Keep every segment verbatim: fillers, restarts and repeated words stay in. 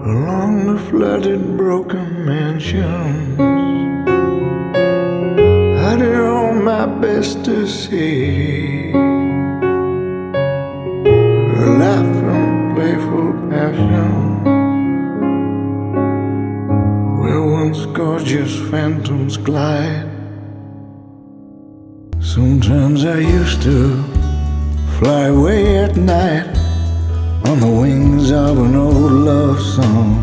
along the flooded broken mansions. I did all my best to see her laugh and playful passion, where once gorgeous phantoms glide. Sometimes I used to fly away at night on the wings of an old love song.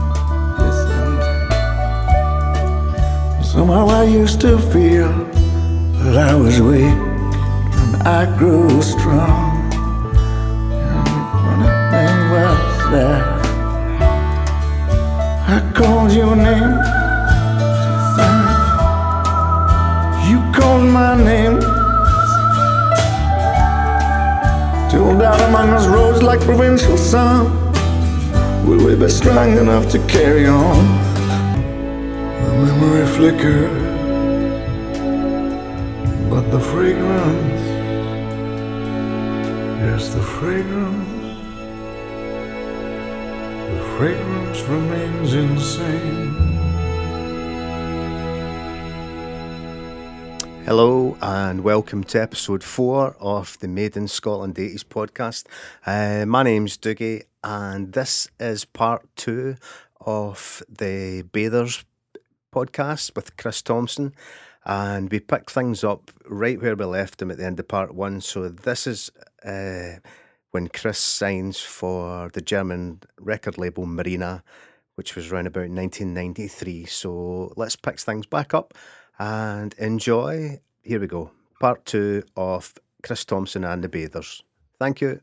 Somehow I used to feel that I was weak and I grew strong. And when the thing was there, I called your name. You called my name. Till doubt among us rose like provincial sun. Will we be strong enough to carry on? The memory flickered, but the fragrance, yes, the fragrance, the fragrance remains insane. Hello and welcome to episode four of the Made in Scotland eighties podcast. Uh, my name's Dougie and this is part two of the Bathers podcast with Chris Thompson, and we picked things up right where we left him at the end of part one. So this is uh, when Chris signs for the German record label Marina, which was around about nineteen ninety-three. So let's pick things back up and enjoy. Here we go. Part two of Chris Thompson and the Bathers. Thank you.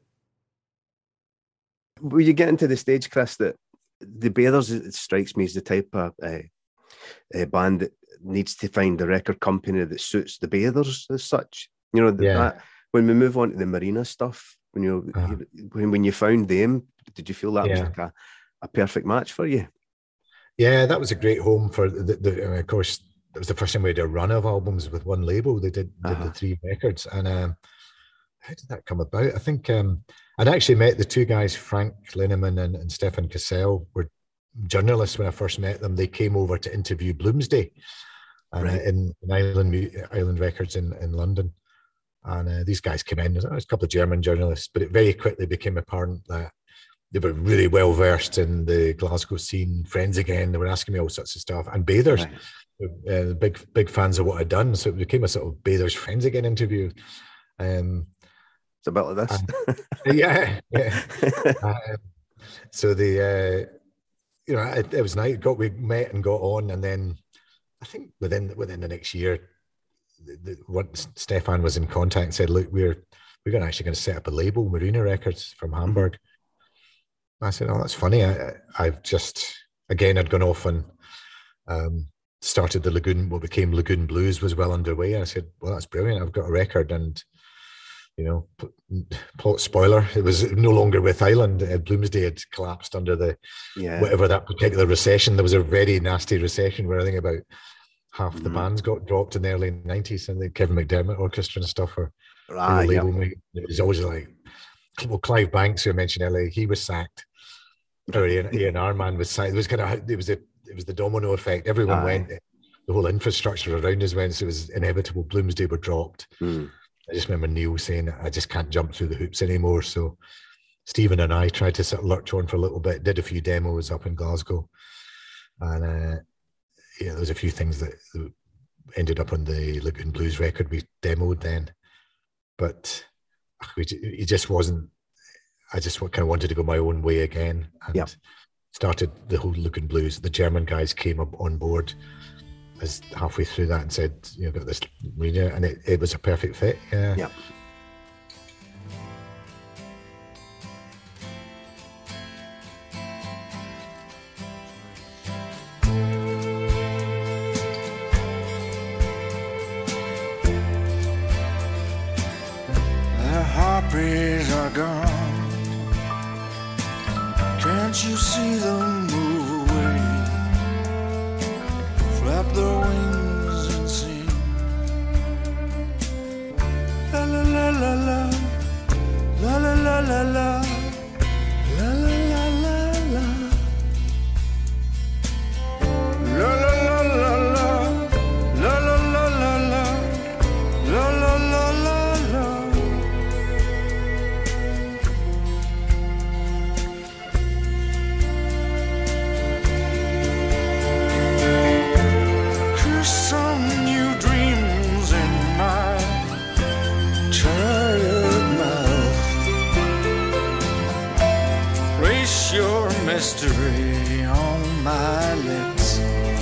Will you get into the stage, Chris, that the Bathers, it strikes me as the type of uh, uh, band that needs to find a record company that suits the Bathers as such. You know, Yeah. that, when we move on to the Marina stuff, when you Uh-huh. when when you found them, did you feel that was Yeah. like a, a perfect match for you? Yeah, that was a great home for the, the I mean, of course, it was the first time we had a run of albums with one label. They did, did Uh-huh. the three records. And um, how did that come about? I think um, I'd actually met the two guys, Frank Linneman and, and Stefan Cassell, were journalists when I first met them. They came over to interview Bloomsday uh, Right. in, in Island, Mu- Island Records in, in London. And uh, these guys came in. There was a couple of German journalists, but it very quickly became apparent that they were really well versed in the Glasgow scene. Friends again, they were asking me all sorts of stuff. And Bathers, Right. uh, big big fans of what I'd done. So it became a sort of Bathers Friends Again interview. Um, It's a bit like this. yeah, yeah. um, so the, uh, you know, it, it was nice. Got we met and got on, and then I think within within the next year, the, the, what Stefan was in contact and said, look, we're we're going to actually going to set up a label, Marina Records from Hamburg. Mm-hmm. I said, oh, that's funny. I, I've just again I'd gone off and um, started the Lagoon. What became Lagoon Blues was well underway. I said, well, that's brilliant. I've got a record, and you know, plot spoiler, it was no longer with Island. Uh, Bloomsday had collapsed under the Yeah. whatever that particular recession. There was a very nasty recession where I think about half the Mhm. bands got dropped in the early nineties, and the Kevin McDermott Orchestra and stuff were Ah, they were yeah. label making. It was always like, well, Clive Banks, who I mentioned earlier, he was sacked. Or Ian, Ian R. man was sacked. It was kind of it was the it was the domino effect. Everyone Aye. went. The whole infrastructure around us went. So it was inevitable. Bloomsday were dropped. Mm. I just remember Neil saying, I just can't jump through the hoops anymore. So Stephen and I tried to sort of lurch on for a little bit, did a few demos up in Glasgow. And uh, yeah, there was a few things that, that ended up on the Lagoon Blues record we demoed then. But we, it just wasn't, I just kind of wanted to go my own way again. And Yep. started the whole Lagoon Blues. The German guys came up on board as halfway through that and said, you know, got this Marina, and it, it was a perfect fit. Yeah. Yep. The harpies are gone. Can't you see them move away? Flap their wings and sing. La la la la la. La la la la la. La la la la la. Place your mystery on my lips.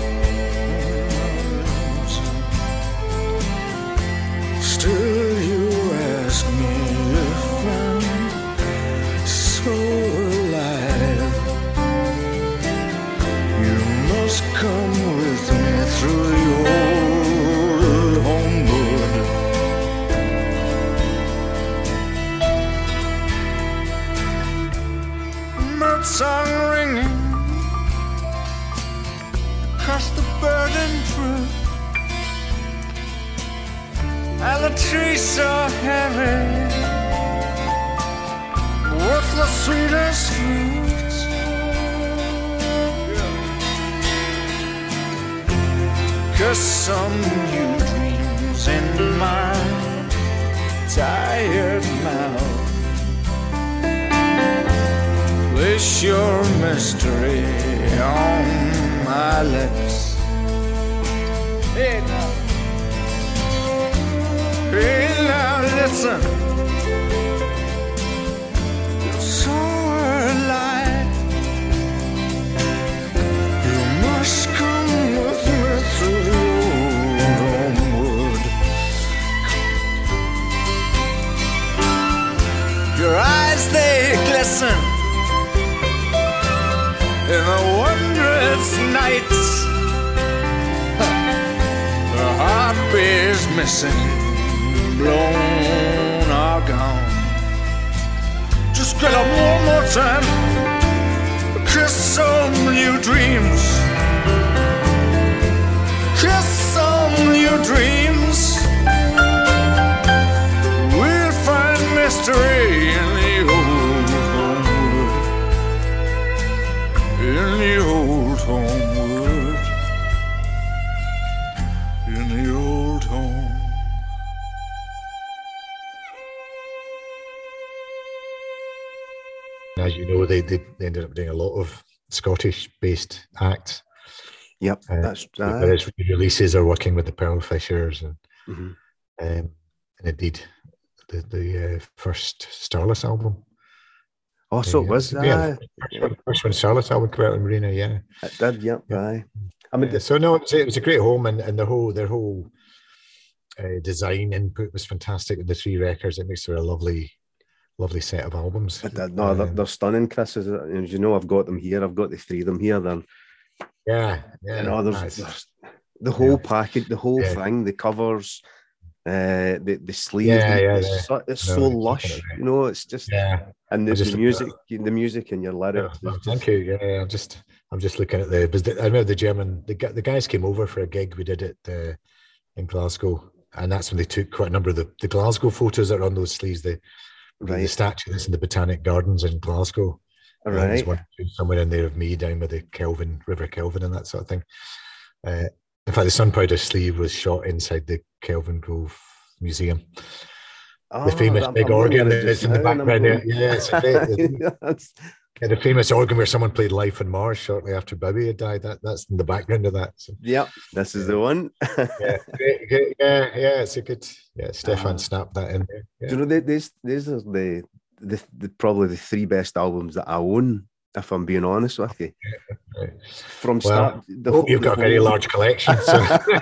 Still you ask me if I'm so alive. You must come with me through the old homewood. Bird song ringing across the burdened fruit, and the tree so heavy with the sweetest fruits. Cause some new dreams in my tired mouth. Place your mystery on my lips. Hey now. Hey now, listen. You're so alive. You must come with me through the old homewood. Your eyes, they glisten in the wondrous nights. The heartbeat's missing, blown or gone. Just get up one more time, kiss some new dreams, kiss some new dreams. We'll find mystery in the old homewood, in the old homewood, in the old home. As you know, they, they ended up doing a lot of Scottish-based acts. Yep, Uh, that's Their uh, various releases are working with the Pearl Fishers, and mhm. um, and indeed the the uh, first Starless album. Oh, so it Yeah, was. yeah, Uh, the first one, first one Starless album came out in Marina, yeah. it did, yep. Yeah. Aye. I mean, Yeah, so no, it was, it was a great home, and, and the whole their whole uh, design input was fantastic with the three records. It makes for a lovely, lovely set of albums. it did. No, they're, Um, they're stunning, Chris. As, as you know, I've got them here. I've got the three of them here. Then yeah, yeah. you know, there's, nice. there's the whole Yeah. package, the whole Yeah. thing, the covers, uh, the the sleeves. Yeah, yeah, it's yeah. so, it's No, so it's lush. definitely- You know, it's just Yeah. and the, I just the looked at music, the music, and your Yeah, lyrics. no, is thank just, you. Yeah, I'm just I'm just looking at the. But the- I remember the German the gu- the guys came over for a gig we did it uh, in Glasgow, and that's when they took quite a number of the, the Glasgow photos that are on those sleeves. The the Right. statue that's in the Botanic Gardens in Glasgow. All Uh, there's right. one somewhere in there of me down with the Kelvin River Kelvin and that sort of thing. Uh, in fact, the Sun Powder sleeve was shot inside the Kelvin Grove Museum. Oh, The famous I'm- big I'm looking organ at it that's just in the now, and I'm background there. going- Yeah, it's a great. That's- Yeah, the famous organ where someone played Life on Mars shortly after Bowie had died. That that's in the background of that. So, Yep, this is the one. yeah, great, great, yeah, yeah. It's a good. Yeah, Stefan Uh, snapped that in there. Yeah. Do you know they, these these are the, the the probably the three best albums that I own, if I'm being honest with you. Right. From Well, start, the I hope whole- you've the got a very whole- large collection. So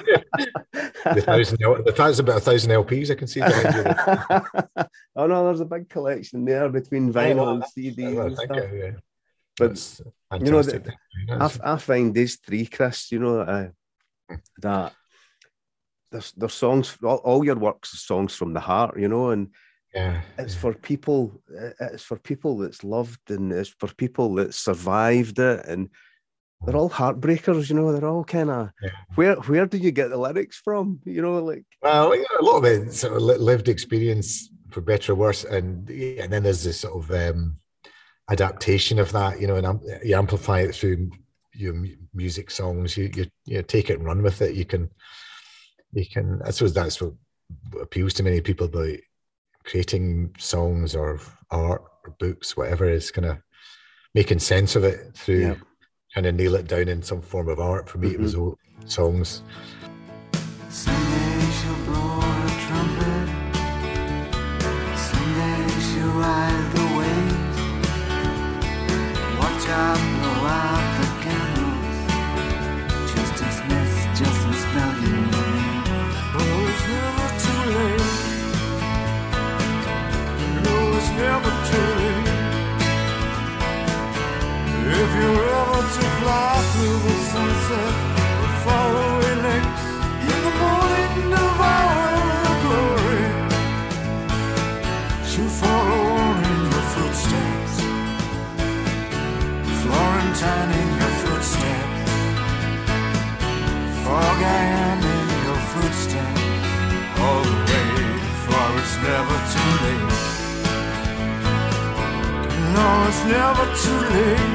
the thousand, the thousand, about a thousand L Ps I can see behind you. Oh no, there's a big collection there between vinyl and C Ds Well, and thank stuff. you. Yeah. But That's you know, fantastic. I, That's- I find these three, Chris, you know, uh, that there's there's songs, all, all your works, songs from the heart, you know, and yeah, it's for people, it's for people that's loved, and it's for people that survived it, and they're all heartbreakers, you know. They're all kind of Yeah. where where do you get the lyrics from, you know, like well, yeah, a lot of it sort of li- lived experience, for better or worse, and yeah, and then there's this sort of um, adaptation of that, you know, and am- you amplify it through your mu- music songs. You, you you take it and run with it. You can you can. I suppose that's what appeals to many people about creating songs or art or books, whatever, is kind of making sense of it through. Yeah. Kind of nail it down in some form of art. For me, it was all songs. Someday she'll blow her trumpet. Someday she'll ride the waves. sunset will follow away lakes. In the morning devour the glory. She'll follow on in your footsteps, Florentine in your footsteps, Foghorn in your footsteps, all the way, for it's never too late. No, it's never too late.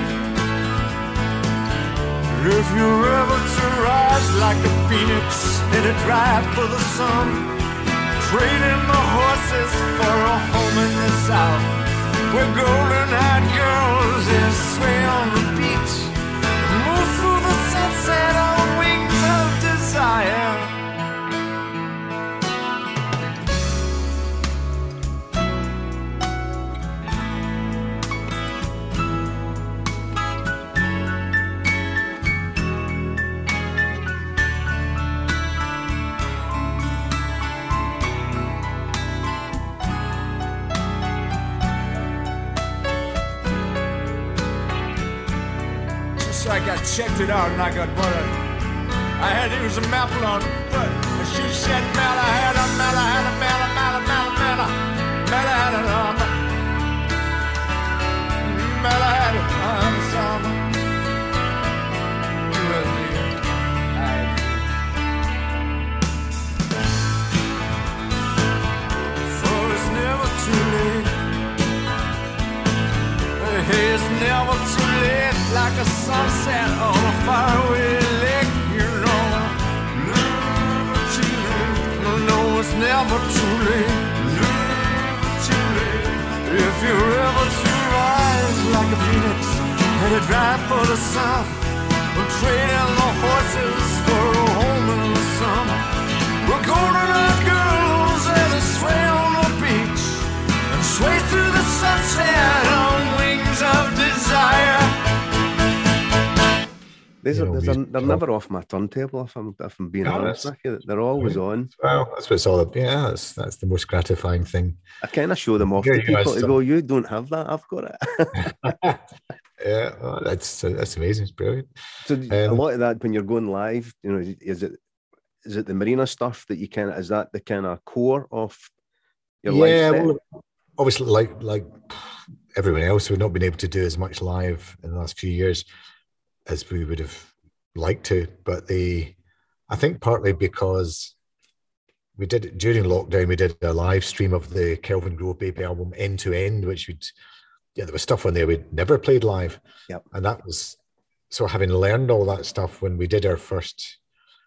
If you're ever to rise like a phoenix in a drive for the sun, trading the horses for a home in the south, where golden-eyed girls is sway on the beach, move through the sunset on wings of desire. So I got checked it out and I got what I had to use a maple on, but she said Mala had a Mala had a Mala Mala Mala Mala Mala had a Mala Mala had a Mala For it's never too late. Hey, it's never too late, like a sunset on a faraway lake, you know. Never too late. No, no, it's never too late. Never too late. If you're ever to rise like a phoenix, headed right for the south, we're trading the horses for a home in the sun. We're golden-eyed girls as they sway on the beach and sway through the sunset on wings of desire. These You are, know, these are, music- they're never off my turntable, if I'm, if I'm being No, honest that's- with you. They're always on. Well, that's what it's all about. Yeah, that's, that's the most gratifying thing. I kind of show them off Here to you people guys to some- go, you don't have that, I've got it. Yeah, well, that's that's amazing. It's brilliant. So a Um, lot of that when you're going live, you know, is it is it the Marina stuff that you kind of, is that the kind of core of your yeah, lifestyle? well, obviously, like like everyone else, we've not been able to do as much live in the last few years as we would have liked to. But the, I think partly because we did it during lockdown, we did a live stream of the Kelvin Grove Baby album end to end, which would, yeah, there was stuff on there we'd never played live. Yep. And that was, so having learned all that stuff when we did our first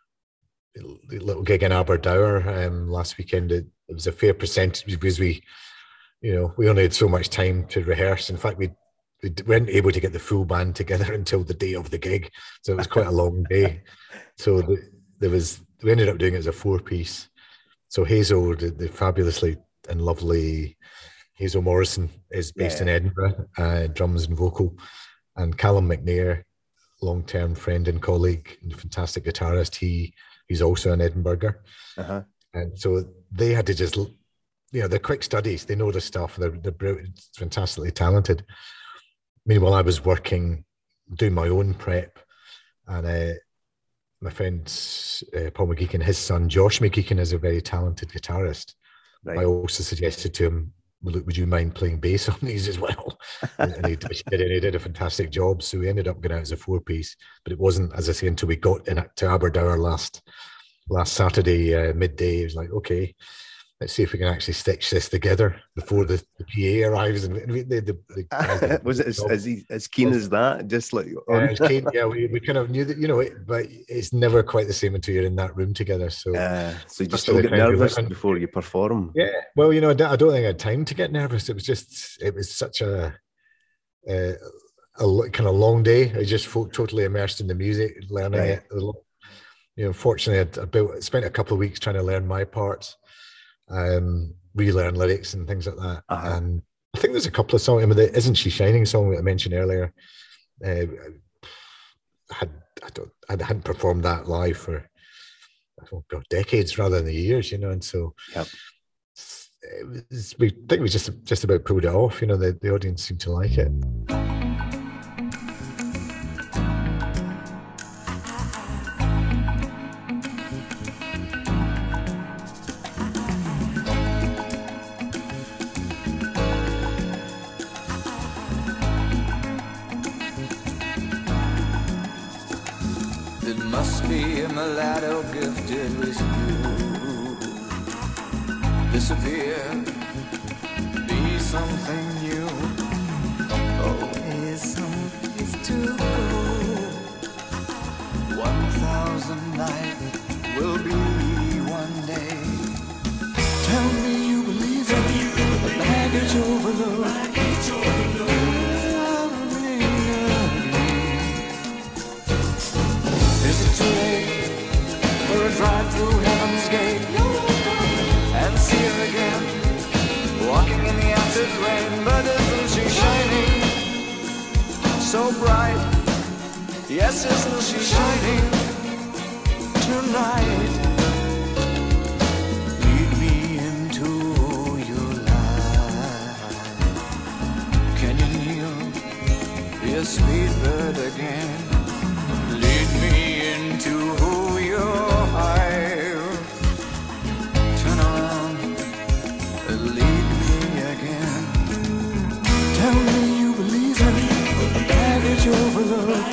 little gig in Aberdour um, last weekend, it, it was a fair percentage because we, you know, we only had so much time to rehearse. In fact, we we weren't able to get the full band together until the day of the gig, so it was quite a long day. So the, there was, we ended up doing it as a four piece. So Hazel, the, the fabulously and lovely Hazel Morrison, is based Yeah. in Edinburgh, uh, drums and vocal, and Callum McNair, long-term friend and colleague and fantastic guitarist. He he's also an Edinburgher. Uh-huh. And so they had to just, you know, they're quick studies. They know the stuff. They're, they're brilliant, fantastically talented. Meanwhile, I was working, doing my own prep. And uh, my friend uh, Paul McGeechan, his son, Josh McGeechan, is a very talented guitarist. Right. I also suggested to him, "Look, would you mind playing bass on these as well?" and, and he, which he did, and he did a fantastic job. So we ended up going out as a four-piece. But it wasn't, as I say, until we got in to Aberdour last last Saturday uh, midday. It was like, okay, let's see if we can actually stitch this together before the, the P A arrives. And the, the, the, the guys did a Was it good as, job. as, he, as keen as that? Just like, Yeah, it was keen. Yeah, we, we kind of knew that, you know, it, but it's never quite the same until you're in that room together. So, uh, so you That's just still the get kind of nervous event. before you perform. yeah, well, you know, I don't, I don't think I had time to get nervous. It was just, it was such a, a, a lo- kind of long day. I just felt totally immersed in the music, learning Right. it. You know, fortunately, I'd, I built, spent a couple of weeks trying to learn my parts, um, relearn lyrics and things like that. Uh-huh. And I think there's a couple of songs. I mean, the Isn't She Shining song that I mentioned earlier. Uh, I had I don't I hadn't performed that live for oh God, decades rather than the years, you know, and so Yep. it was, we think we just just about pulled it off. You know, the, the audience seemed to like it. It must be a mulatto gifted with you. Disappear, be something new. Oh, here's some place to go. One thousand nights will be one day. Tell me you believe in the baggage overload. Baggage overload. Is it too late for a drive through heaven's gate and see her again, walking in the acid rain? But isn't she shining so bright? Yes, isn't she shining tonight? Lead me into your life. Can you kneel, be a sweet bird again? Lead me into your hive. Turn around and lead me again. Tell me you believe in the baggage overload.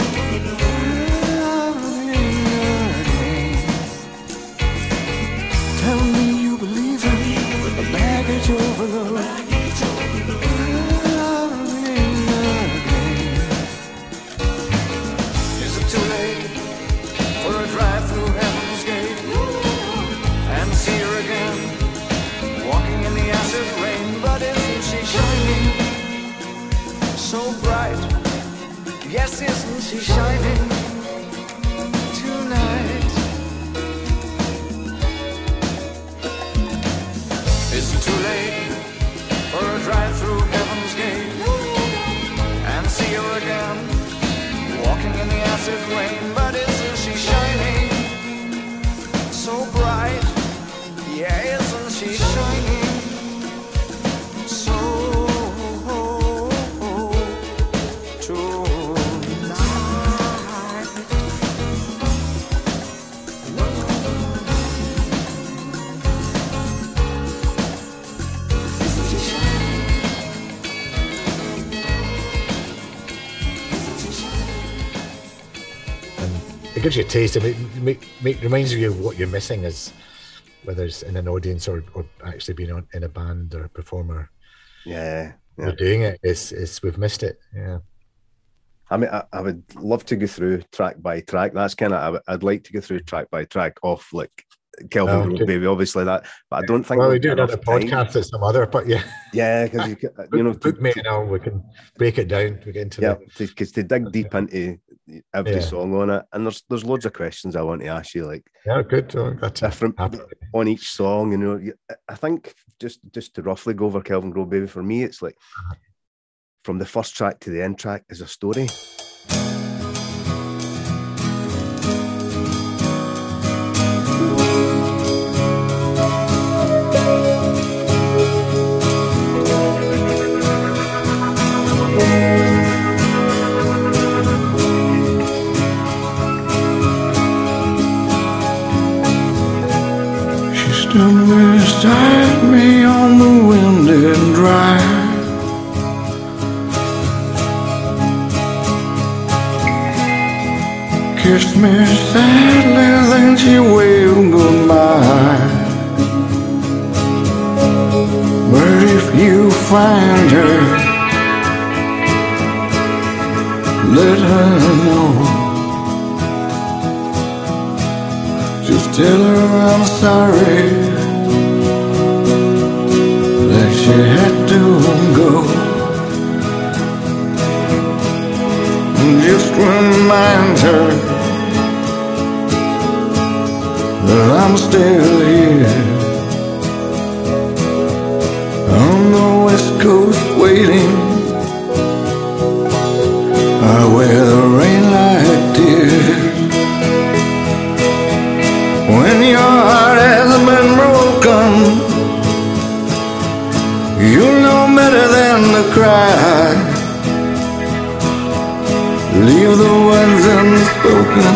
Tell me you believe in the baggage overload. Is it too late for a drive through heaven's gate and see her again, walking in the acid rain? But isn't she shining so bright? Yes, isn't she shining tonight? Is it too late for a drive through heaven's gate and see her again, walking in the acid rain? But isn't she shining so bright? Yeah, isn't she shining so tonight? It gives you a taste. It make, make, reminds you of what you're missing, is whether it's in an audience or, or actually being on, in a band or a performer. Yeah, yeah. We're doing it. It's, it's, we've missed it. Yeah. I mean, I, I would love to go through track by track. That's kind of, I'd like to go through track by track off like Kelvin Oh, Grove okay. Baby, obviously that, but I don't think Well, we we've do got another enough time. podcast at some other, but yeah. Yeah, because you, ca- you know, to, Book me now, we can break it down. We get into yeah, the, because to, to dig deep into every Yeah. song on it, and there's there's loads of questions I want to ask you, like yeah, good. Oh, that's different happy. on each song. You know, You- I think just just to roughly go over Kelvin Grove Baby, for me, it's like from the first track to the end track is a story. She stood beside me on the winded drive. Kissed me sadly, then she waved goodbye. But if you find her, let her know. Just tell her I'm sorry that she had to go. And just remind her that I'm still here on the west coast waiting. I wear the rain like tears. When your heart has been broken, you know better than to cry. Leave the words unspoken.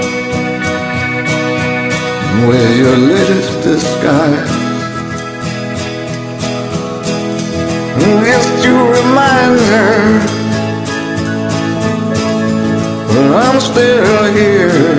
Where's your latest disguise? Just to remind her that I'm still here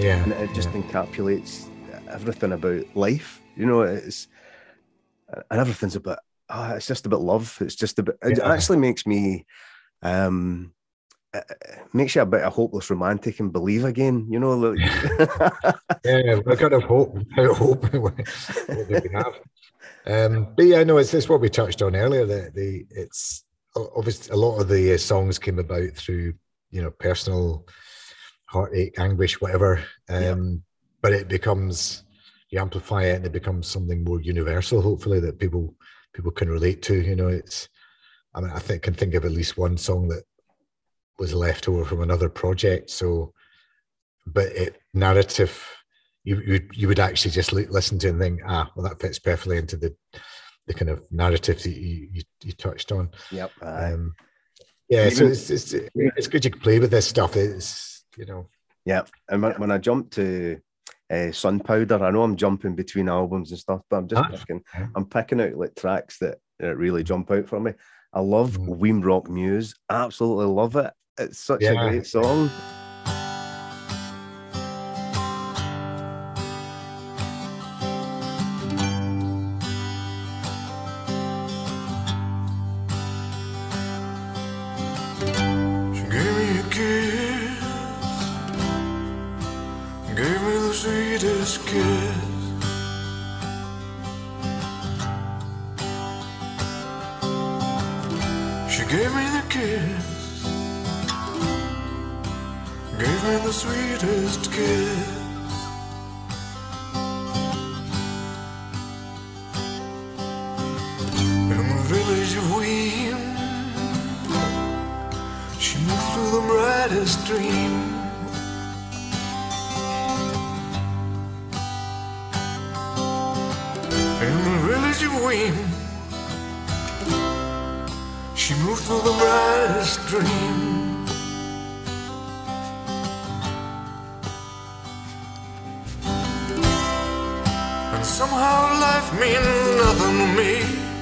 Yeah, and it just yeah. encapsulates everything about life. You know, it's and everything's about. Oh, it's just about love. It's just about. It Yeah. actually makes me, um, it makes you a bit of hopeless romantic and believe again. You know, like, Yeah, we kind of hope, how hope, what do we have? Um, but yeah, no, it's it's what we touched on earlier. That the it's obviously a lot of the songs came about through, you know, personal heartache, anguish, whatever. Um, Yeah. But it becomes, you amplify it, and it becomes something more universal. Hopefully, that people people can relate to. You know, it's. I mean, I think can think of at least one song that was left over from another project. So, but it narrative, you you you would actually just li- listen to it and think, ah, well, that fits perfectly into the the kind of narrative that you you, you touched on. Yep. Aye. Um, yeah, And so even- it's, it's it's good you can play with this stuff. It's, you know. Yeah, and when, when I jump to uh, Sunpowder, I know I'm jumping between albums and stuff, but I'm just Ah, picking, okay. I'm picking out like tracks that, that really jump out for me. I love Mm. Weem Rock Muse, absolutely love it. It's such a Yeah. great song. She gave me a kiss, gave me the sweetest kiss. She gave me the kiss, gave me the sweetest kiss. In the village of Weem, she moved through the brightest dream. In the village of Weem, she moved through the brightest dream. And somehow life means nothing to me.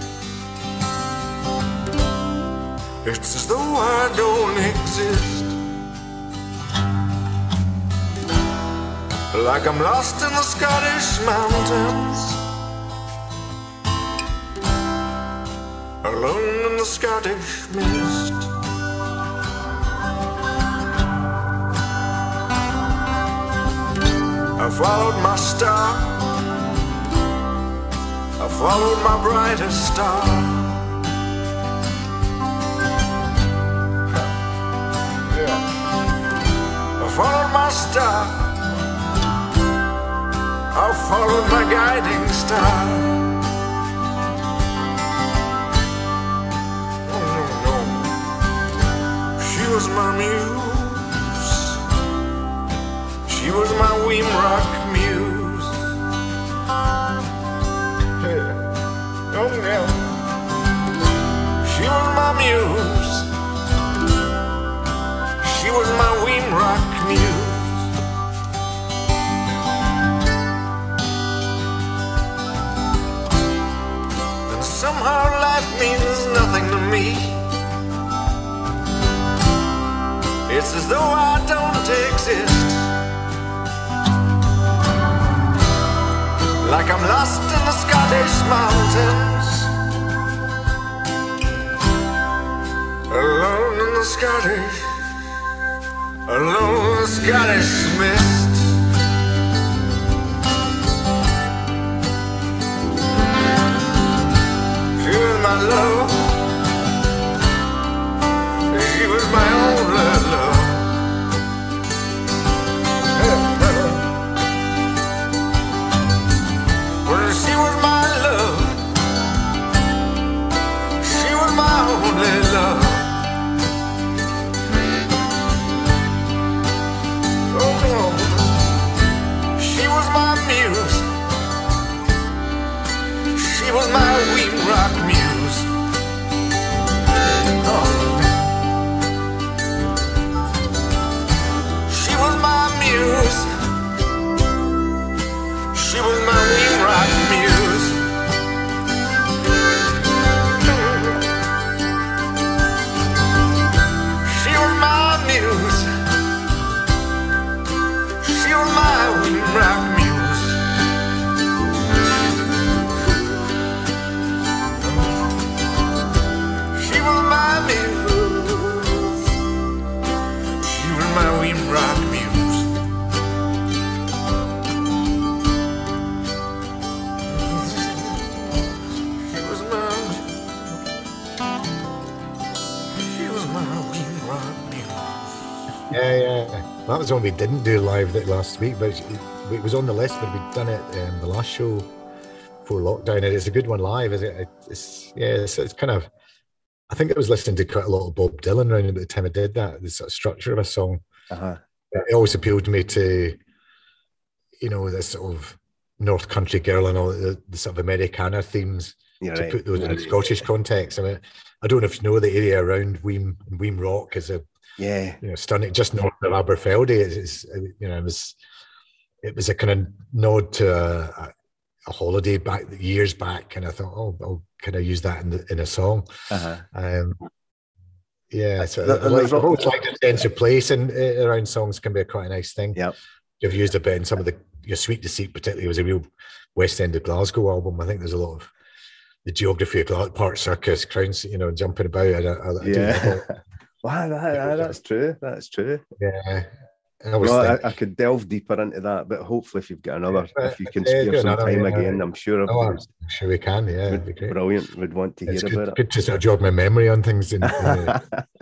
It's as though I don't exist. Like I'm lost in the Scottish mountains, alone in the Scottish mist. I followed my star, I followed my brightest star. I followed my star, I followed my guiding star. Oh, no, no. She was my muse, she was my Weem Rock muse. Oh, yeah. She was my muse, she was my Weem Rock muse. And somehow life means nothing to me. It's as though I don't exist. Like I'm lost in the Scottish mountains, alone in the Scottish, alone in the Scottish mist. She was my love, she was my only love. Well, she was my love, she was my only love. She was my muse, she was my Weem Rock muse. Oh. She was my muse, she was my Weem Rock muse. Yeah, yeah. That was one we didn't do live that last week, but it was on the list, but we'd done it um, the last show before lockdown, and it's a good one live, is it? It's yeah, it's, it's kind of. I think I was listening to quite a lot of Bob Dylan around about the time I did that. The sort of structure of a song. Uh-huh. It always appealed to me to, you know, this sort of North Country girl and all the, the sort of Americana themes. You're to right. put those You're in right. Scottish context. I mean, I don't know if you know the area around Weem, Weem Rock is a yeah, you know, stunning, just north of Aberfeldy. It's, it's you know, it was it was a kind of nod to a, a holiday back years back, and I thought, oh, I'll kind of use that in the, in a song. Uh-huh. Um, yeah, so the, I like, I've always liked a sense of place, and uh, around songs can be a quite a nice thing. Yeah, you've used a bit in some of the your Sweet Deceit, particularly, was a real West End of Glasgow album. I think there's a lot of the geography of Glasgow, Park Circus, Crowns, you know, jumping about. I, I, I yeah, wow, that, that, that's true. That's true. Yeah. I, well, I, I could delve deeper into that, but hopefully, if you've got another, yeah, if you can spare yeah, some another, time yeah, again, I'm sure. Oh, I'm sure we can. Yeah, would, be brilliant. Would want to it's hear good, about it. Good to sort of jog my memory on things. In, uh,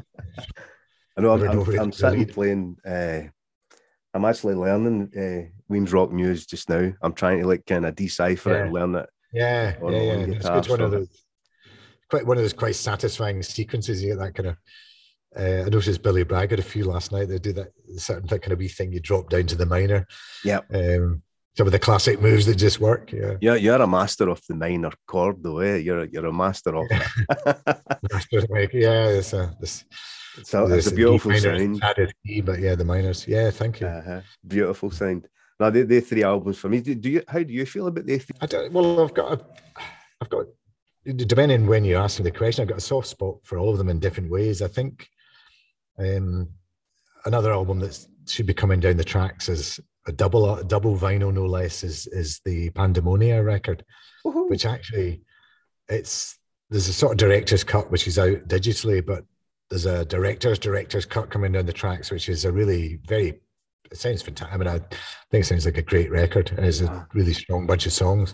I know. I'm, I'm, I'm sitting playing. Uh, I'm actually learning uh, Weems Rock News just now. I'm trying to like kind of decipher yeah. it and learn it. Yeah, on, yeah, yeah. on It's guitar, good. One so. of those, quite one of those quite satisfying sequences. You get that kind of. Uh, I noticed Billy Bragg had a few last night. They do that certain kind of wee thing. You drop down to the minor. Yeah. Um, some of the classic moves that just work. Yeah. Yeah, you're a master of the minor chord, though. Eh? You're a, you're a master of it. yeah, it's a, it's, so it's a beautiful minor, sound. Added key, but yeah, the minors. Yeah, thank you. Uh-huh. Beautiful sound. Now, the, the three albums for me. Do, do you? How do you feel about the? Three? I don't. Well, I've got. A, I've got. Depending on when you ask me the question, I've got a soft spot for all of them in different ways. I think. Um, another album that should be coming down the tracks is a double a double vinyl, no less, is is the Pandemonia record, Woo-hoo. Which actually it's there's a sort of director's cut which is out digitally, but there's a director's director's cut coming down the tracks, which is a really very it sounds fantastic. I mean, I think it sounds like a great record, and it's a really strong bunch of songs.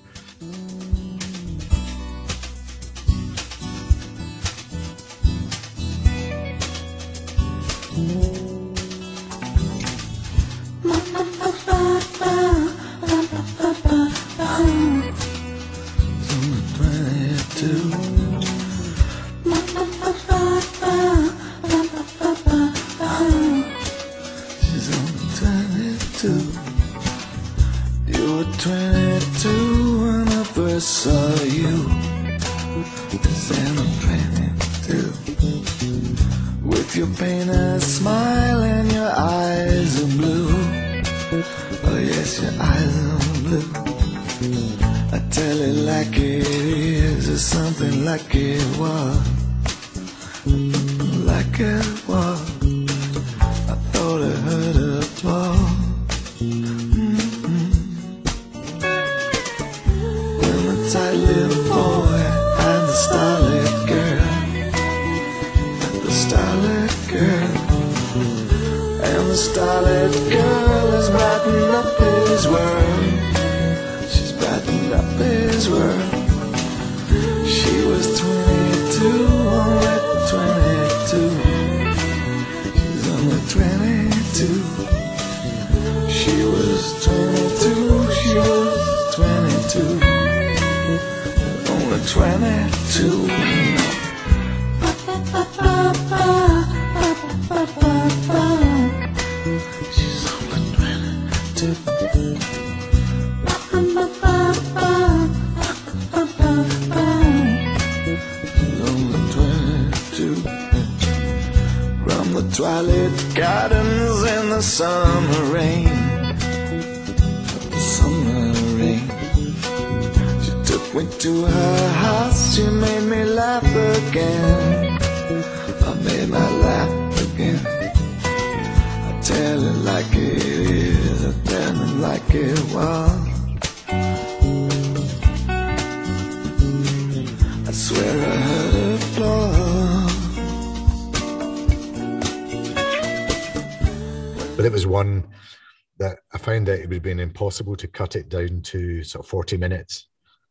Impossible to cut it down to sort of forty minutes.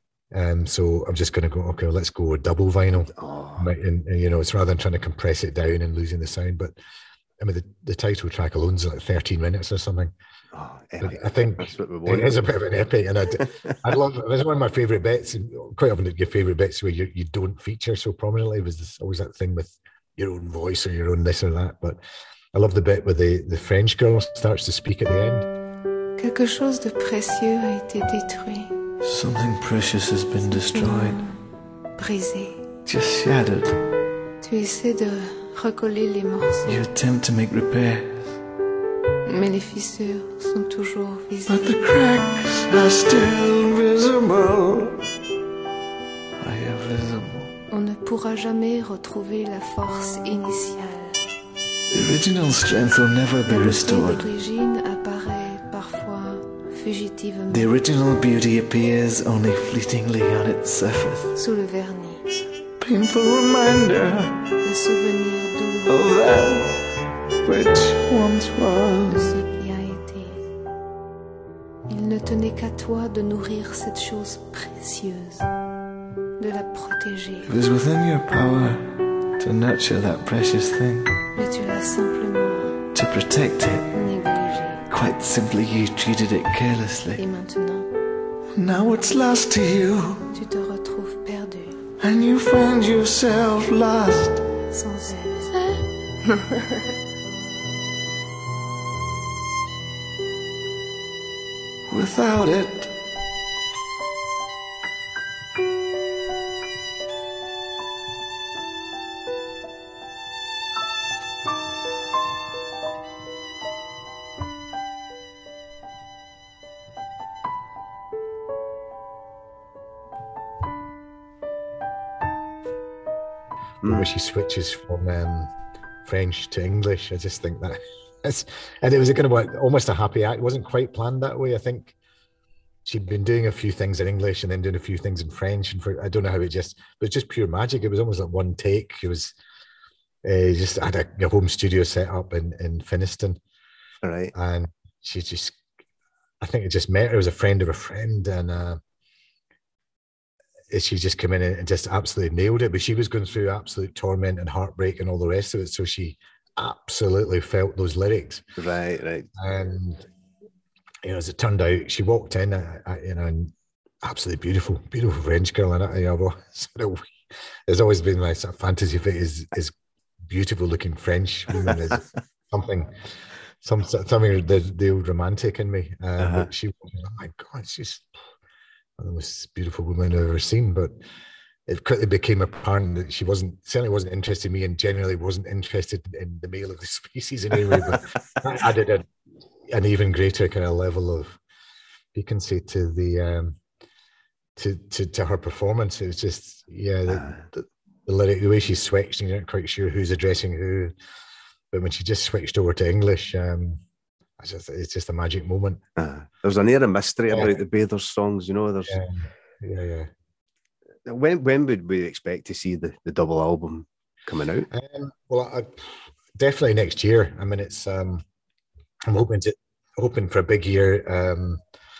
Um, so I'm just going to go, okay, well, let's go with double vinyl. Oh. And, and, you know, it's rather than trying to compress it down and losing the sound. But I mean, the, the title track alone is like thirteen minutes or something. Oh, But I think that's what we it want. is a bit of an epic, and I'd, I'd love. It was one of my favourite bits. And quite often, your favourite bits where you, you don't feature so prominently was this, always that thing with your own voice or your own this or that. But I love the bit where the, the French girl starts to speak at the end. Quelque chose de précieux a été détruit. Something precious has been destroyed. Brisé. Just shattered. Tu essaies de recoller les morceaux. You attempt to make repairs. Mais les fissures sont toujours visibles. But the cracks are still visible. Are you visible? On ne pourra jamais retrouver la force initiale. The original strength will never be La beauté restored. d'origine apparaît parfois fugitivement The original beauty appears only fleetingly on its surface. sous le vernis. Painful reminder Un souvenir of douloureux that which once de was. ce qui a été. Il ne tenait qu'à toi de nourrir cette chose précieuse, de la protéger. It was within your power to nurture that precious thing, Mais tu l'as simplement to protect it. négligée. Quite simply, you treated it Et carelessly. maintenant, Now it's lost to you, tu te retrouves perdu, and you find yourself lost. sans elle. Without it. Where she switches from um, French to English. I just think that it's, and it was a kind of what, almost a happy act. It wasn't quite planned that way. I think she'd been doing a few things in English and then doing a few things in French. And for, I don't know how it just, but it's just pure magic. It was almost like one take. It was uh, just had a, a home studio set up in, in Finiston. All right. And she just, I think it just met her. It was a friend of a friend. And uh, she just came in and just absolutely nailed it. But she was going through absolute torment and heartbreak and all the rest of it. So she absolutely felt those lyrics. Right, right. And, you know, as it turned out, she walked in, uh, uh, you know, and absolutely beautiful, beautiful French girl. And you know, sort of, there's always been my sort of fantasy of it is, is beautiful looking French women is something, some, something the, the old romantic in me. Um, Uh-huh. But she, oh my God, she's the most beautiful woman I've ever seen. But it quickly became apparent that she wasn't, certainly wasn't interested in me, and generally wasn't interested in the male of the species in any way. But that added a, an even greater kind of level of piquancy to the um, to, to to her performance. It was just, yeah, the, the, the lyric, the way she switched, and you're not quite sure who's addressing who. But when she just switched over to English, um, it's just, it's just a magic moment. Uh, there's an air of mystery Yeah. about the Bathers songs, you know. There's Yeah, yeah, yeah. when when would we expect to see the, the double album coming out? Um, well, I, definitely next year. I mean, it's um, I'm hoping to hoping for a big year. Um,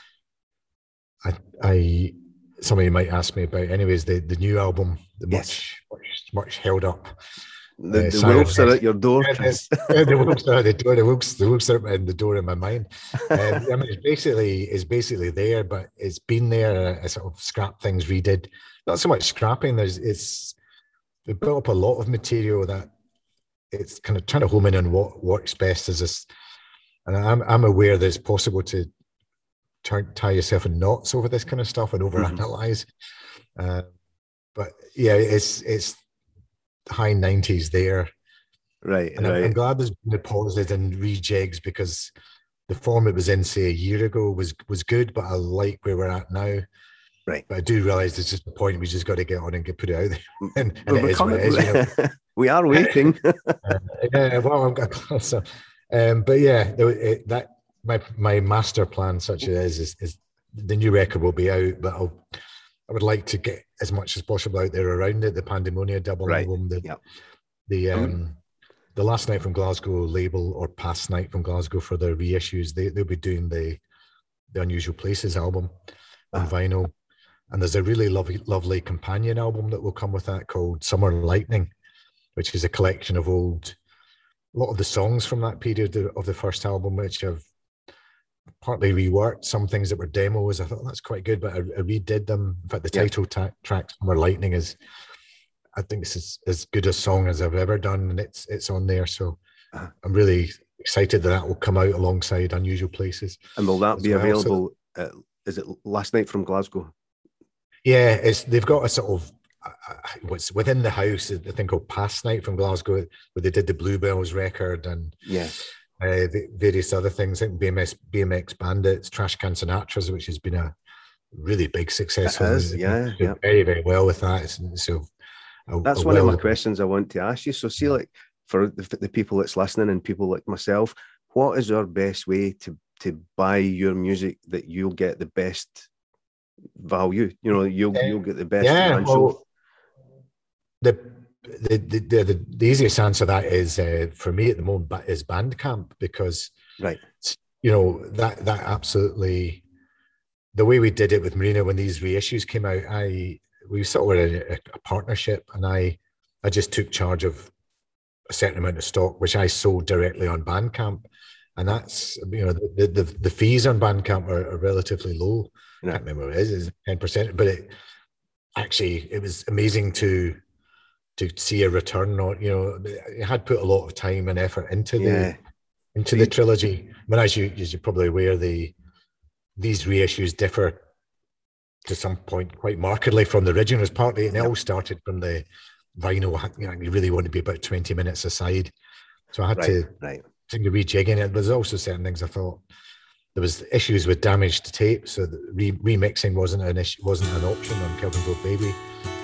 I, I, somebody might ask me about, anyways, the, the new album, the much much much held up. The, Uh, the Siren wolves are Head. at your door, Yeah, Chris. the, the wolves are at the door. The wolves, the wolves are at the door in my mind. Um, I mean, it's basically it's basically there, but it's been there. I sort of scrap things, redid. Not so much scrapping. There's it's we built up a lot of material that it's kind of trying to home in on what works best as this. And I'm I'm aware that it's possible to turn, tie yourself in knots over this kind of stuff and overanalyze. Mm-hmm. Uh, but yeah, it's it's high nineties there. Right, And right. I'm, I'm glad there's been the pauses and rejigs, because the form it was in, say, a year ago was was good, but I like where we're at now. Right. But I do realise there's just a point we just got to get on and get put it out there. and and Well, it we're is what it is. You know? coming- we are waiting. Uh, yeah, well, I'm got so, um, but yeah, it, it, that my my master plan, such as is, is the new record will be out, but I'll, I would like to get as much as possible out there around it. The Pandemonia double Right. album, the Yep. the um, the Last Night from Glasgow label, or Past Night from Glasgow for their reissues. They they'll be doing the the Unusual Places album on Ah. vinyl, and there's a really lovely lovely companion album that will come with that called Summer Lightning, which is a collection of old a lot of the songs from that period of the first album, which I've partly reworked. Some things that were demos, I thought that's quite good, but I, I redid them. In fact, the Yeah. title ta- track, Summer Lightning, is, I think it's as, as good a song as I've ever done, and it's it's on there. So Uh-huh. I'm really excited that that will come out alongside Unusual Places. And will that as be well. available? At, is it Last Night from Glasgow? Yeah, it's they've got a sort of uh, what's within the house, a thing called Past Night from Glasgow, where they did the Bluebells record and Yeah. uh, the various other things. I think B M S, B M X Bandits, Trash Can Sinatras, which has been a really big success. It is, yeah, Did yeah. very, very well with that. It's, so a, That's a one of my well- questions I want to ask you. So, see, like for the, the people that's listening and people like myself, what is our best way to to buy your music that you'll get the best value? You know, you'll Yeah. you'll get the best Yeah, financial. well, the, the, the, the, the, the easiest answer to that is, uh, for me at the moment, ba- is Bandcamp, because, Right. you know, that that absolutely, the way we did it with Marina when these reissues came out, I we sort of were a, a partnership, and I I just took charge of a certain amount of stock, which I sold directly on Bandcamp, and that's, you know, the the, the fees on Bandcamp are, are relatively low. I Yeah. can't remember what it is, it's ten percent, but it actually it was amazing to to see a return on, you know, I had put a lot of time and effort into the Yeah. into the trilogy. But as you as you're probably aware, the these reissues differ to some point quite markedly from the originals. Partly, and it all started from the vinyl. You know, you really want to be about twenty minutes aside, so I had Right. to Right. think of rejigging it. There's also certain things I thought there was issues with damaged tape, so the re- remixing wasn't an issue, wasn't an option on Kelvin Grove Baby.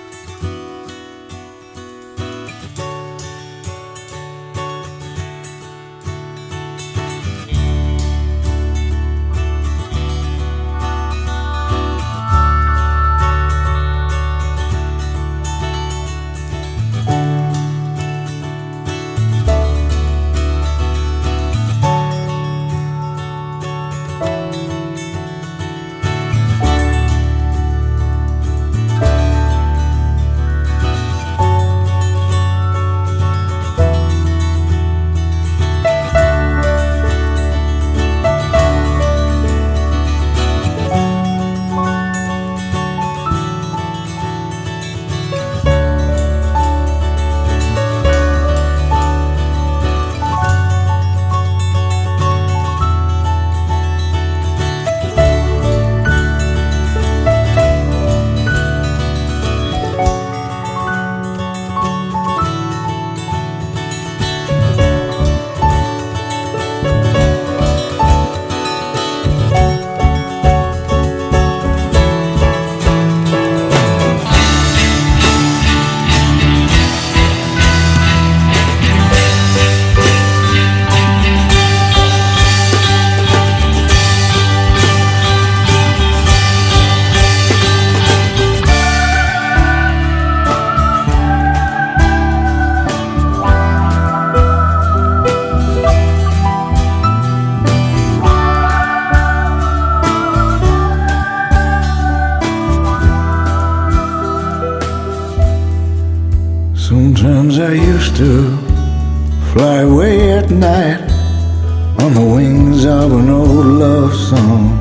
Sometimes I used to fly away at night on the wings of an old love song.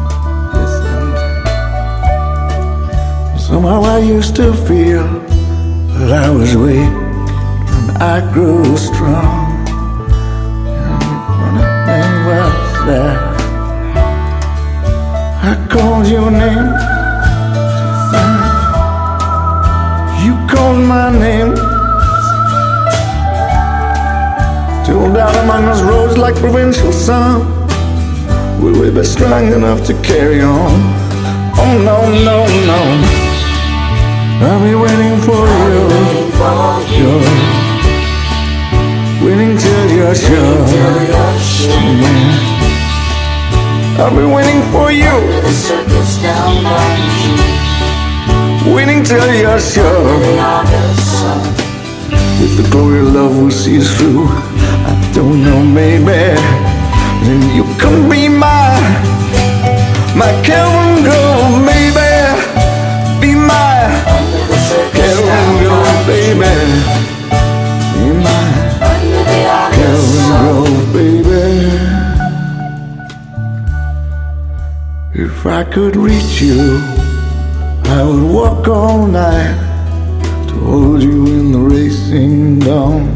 Somehow I used to feel that I was weak and I grew strong. And when the thing was there, I called your name. You called my name. Tuned out among us roads like provincial sun. Will we be strong enough to carry on? Oh no, no, no. I'll be waiting for you. Sure. Waiting till you're sure. Yeah. I'll be waiting for you. Waiting till you're sure. If the glory of love will see us through, I don't know, maybe then you can be my, my Kelvin Grove, baby. Be my Kelvin Grove, baby. Be my Kelvin If I could reach you, I would walk all night to hold you in the racing dawn.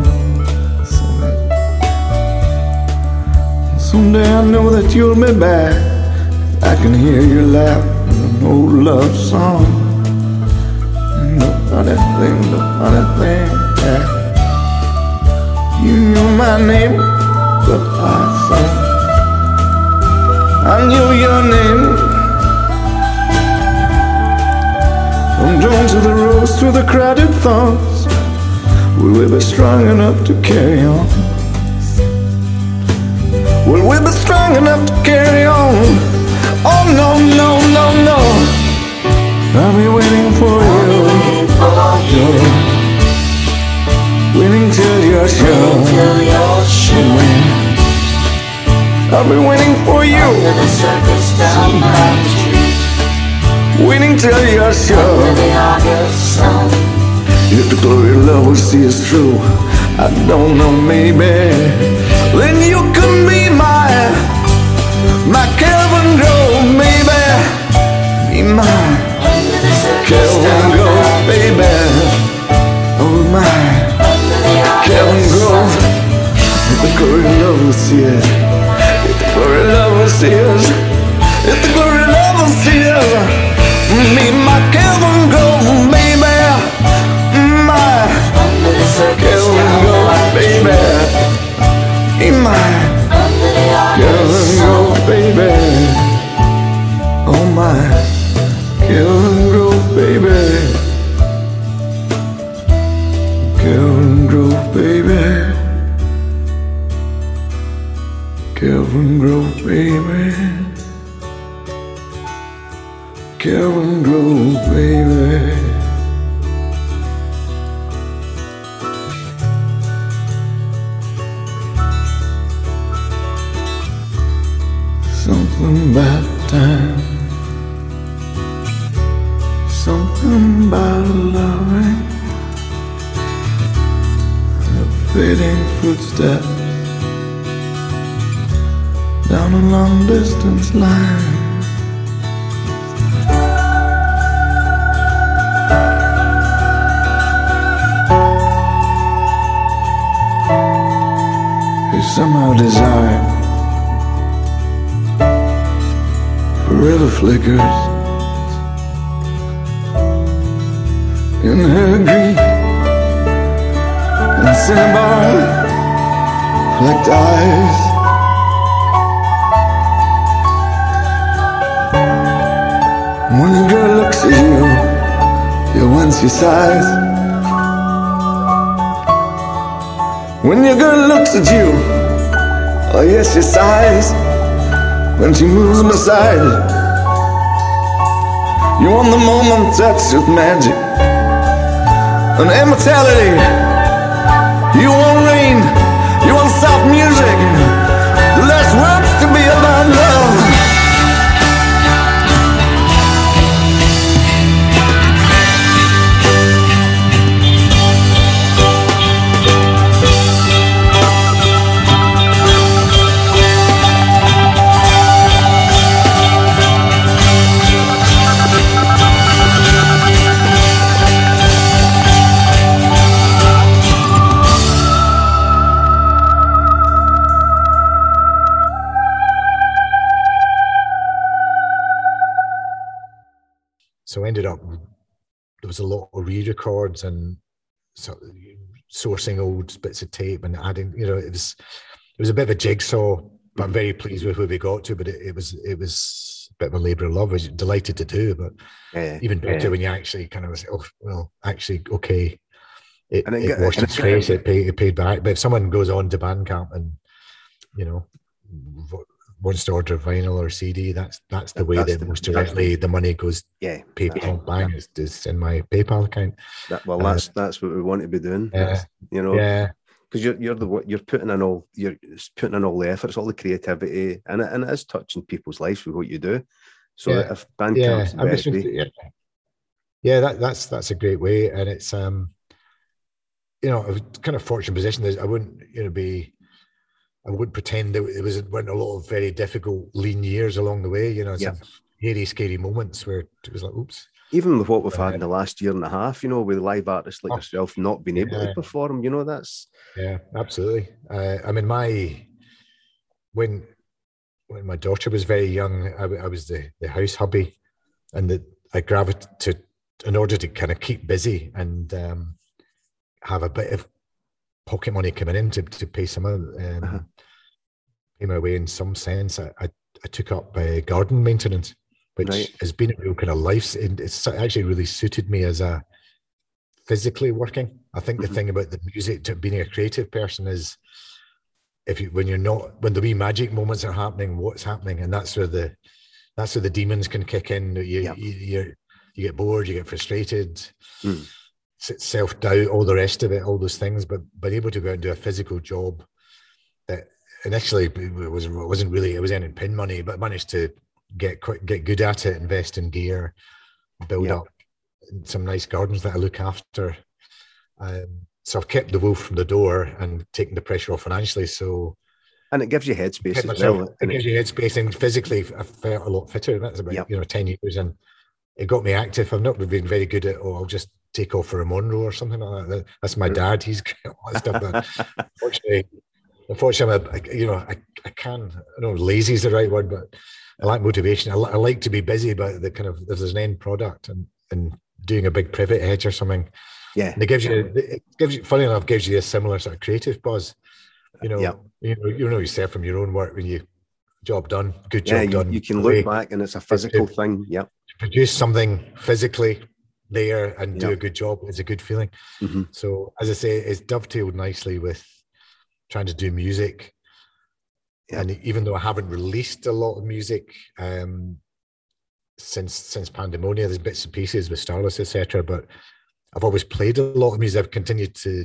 Someday, someday I know that you'll be back. I can hear you laugh in an old love song. And the funny thing, the funny thing, yeah. You knew my name, but I sang. I knew your name. I'm drawn to the rose, to the crowded thoughts. Will we be strong enough to carry on? Will we be strong enough to carry on? Oh no, no, no, no. I'll be waiting for you. You're waiting till you're sure. I'll be waiting for you. Under the circus down my street. Waiting till you're sure. Under the August sun. If the glory of love will see us through, I don't know, maybe then you can be my, my Kelvin Grove, baby. Be my Under the circus Kelvin down Grove, my baby. Oh my Under the Kelvin August Grove. sun. If the glory of love will see us, if the glory of love will see us, if the glory of love will see us. Be my Kelvin Grove, baby. My Under the circus Kelvin down Grove, my baby. Be my Under the Kelvin August sun. Grove, baby. Oh my Kelvin Grove, baby. Kelvin Grove, baby. Kelvin Grove, baby. Kelvin Grove, baby. Something about time, something about loving, the fading footsteps down a long distance line. Somehow desire forever flickers in her grief and cinnabar flecked eyes. When a girl looks at you, you once she sighs. When your girl looks at you, oh yes, she sighs. When she moves beside you, you want the moment touched with magic and immortality. You want rain, you want soft music, the last words to be about love. So I ended up, there was a lot of re-records and so, sourcing old bits of tape and adding, you know, it was it was a bit of a jigsaw, but I'm very pleased with where we got to. But it, it was it was a bit of a labour of love. I was delighted to do, but Yeah, even better yeah. when you actually kind of say, oh, well, actually, okay, it, And it it, got- washed and its it- face, it paid, it paid back. But if someone goes on to Bandcamp and, you know, v- wants to order vinyl or C D, that's that's the way That's that the- most that's directly the money goes Yeah, PayPal, bang, it's, it's in my PayPal account. that, well, Uh, that's that's what we want to be doing. Yeah. That's, you know, Yeah, because you're you're the one- you're putting in all you're putting in all the efforts, all the creativity, and it, and it is touching people's lives with what you do. So Yeah. if yeah, Bandcamp's the I'm best just, way, yeah, yeah. That that's that's a great way, and it's um, you know, a kind of fortunate position. There's, I wouldn't, you know, be, I wouldn't pretend that it was weren't a lot of very difficult lean years along the way. You know, it's Yeah. scary, scary moments where it was like, oops. Even with what we've had in the last year and a half, you know, with live artists like Oh, yourself not being able yeah. to perform, you know, that's Yeah, absolutely. Uh, I mean, my when when my daughter was very young, I, I was the the house hubby, and the, I gravitated to in order to kind of keep busy and um, have a bit of pocket money coming in to to pay some um, Uh-huh. pay my way in some sense. I I, I took up uh, garden maintenance, which Right. has been a real kind of life. It's actually really suited me as a physically working. I think the Mhm. thing about the music, to being a creative person, is if you when you're not when the wee magic moments are happening, what's happening, and that's where the that's where the demons can kick in. You Yep. you you, you get bored, you get frustrated, Mm. self doubt, all the rest of it, all those things. But but able to go out and do a physical job that initially was wasn't really it was earning pin money, but managed to get quite get good at it, invest in gear, build Yep. up some nice gardens that I look after. Um, so I've kept the wolf from the door and taken the pressure off financially. So And it gives you headspace kept as myself, well. it And gives it, you headspace, and physically I felt a lot fitter. That's about Yep. you know ten years, and it got me active. I've not been very good at oh I'll just take off for a Monroe or something like that. That's my dad. He's got all that stuff. But unfortunately, unfortunately, I'm a, you know I I can I don't know lazy is the right word, but I like motivation. I, li- I like to be busy, but the kind of there's an end product, and and doing a big privet hedge or something. yeah. And it gives you, it gives you, funny enough, gives you a similar sort of creative buzz. You know, Yep. you know, you know yourself from your own work when you job done, good Yeah, job you, done. you can Away. look back and it's a physical thing. Yep. Produce something physically there and do Yep. a good job. It's a good feeling. Mhm. So as I say, it's dovetailed nicely with trying to do music. Yep. And even though I haven't released a lot of music um, since since Pandemonia, there's bits and pieces with Starless, et cetera. But I've always played a lot of music. I've continued to,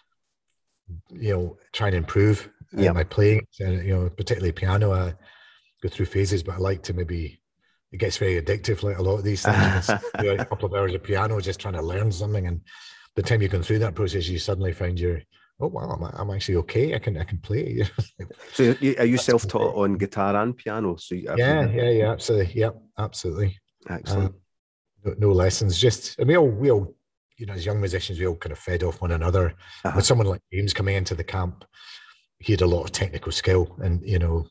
you know, try and improve uh, Yep. my playing. And you know, particularly piano, I go through phases, but I like to maybe. It gets very addictive, like a lot of these things. You can sit and do a couple of hours of piano just trying to learn something, and by the time you've gone through that process, you suddenly find you're, oh wow, I'm, I'm actually okay. I can I can play. So you, are you self-taught on guitar and piano? So you, have you yeah, been- yeah, yeah, absolutely, yeah, absolutely. Excellent. Um, no, no lessons, just and we all we all, you know, as young musicians, we all kind of fed off one another. Uh-huh. With someone like James coming into the camp, he had a lot of technical skill, and you know,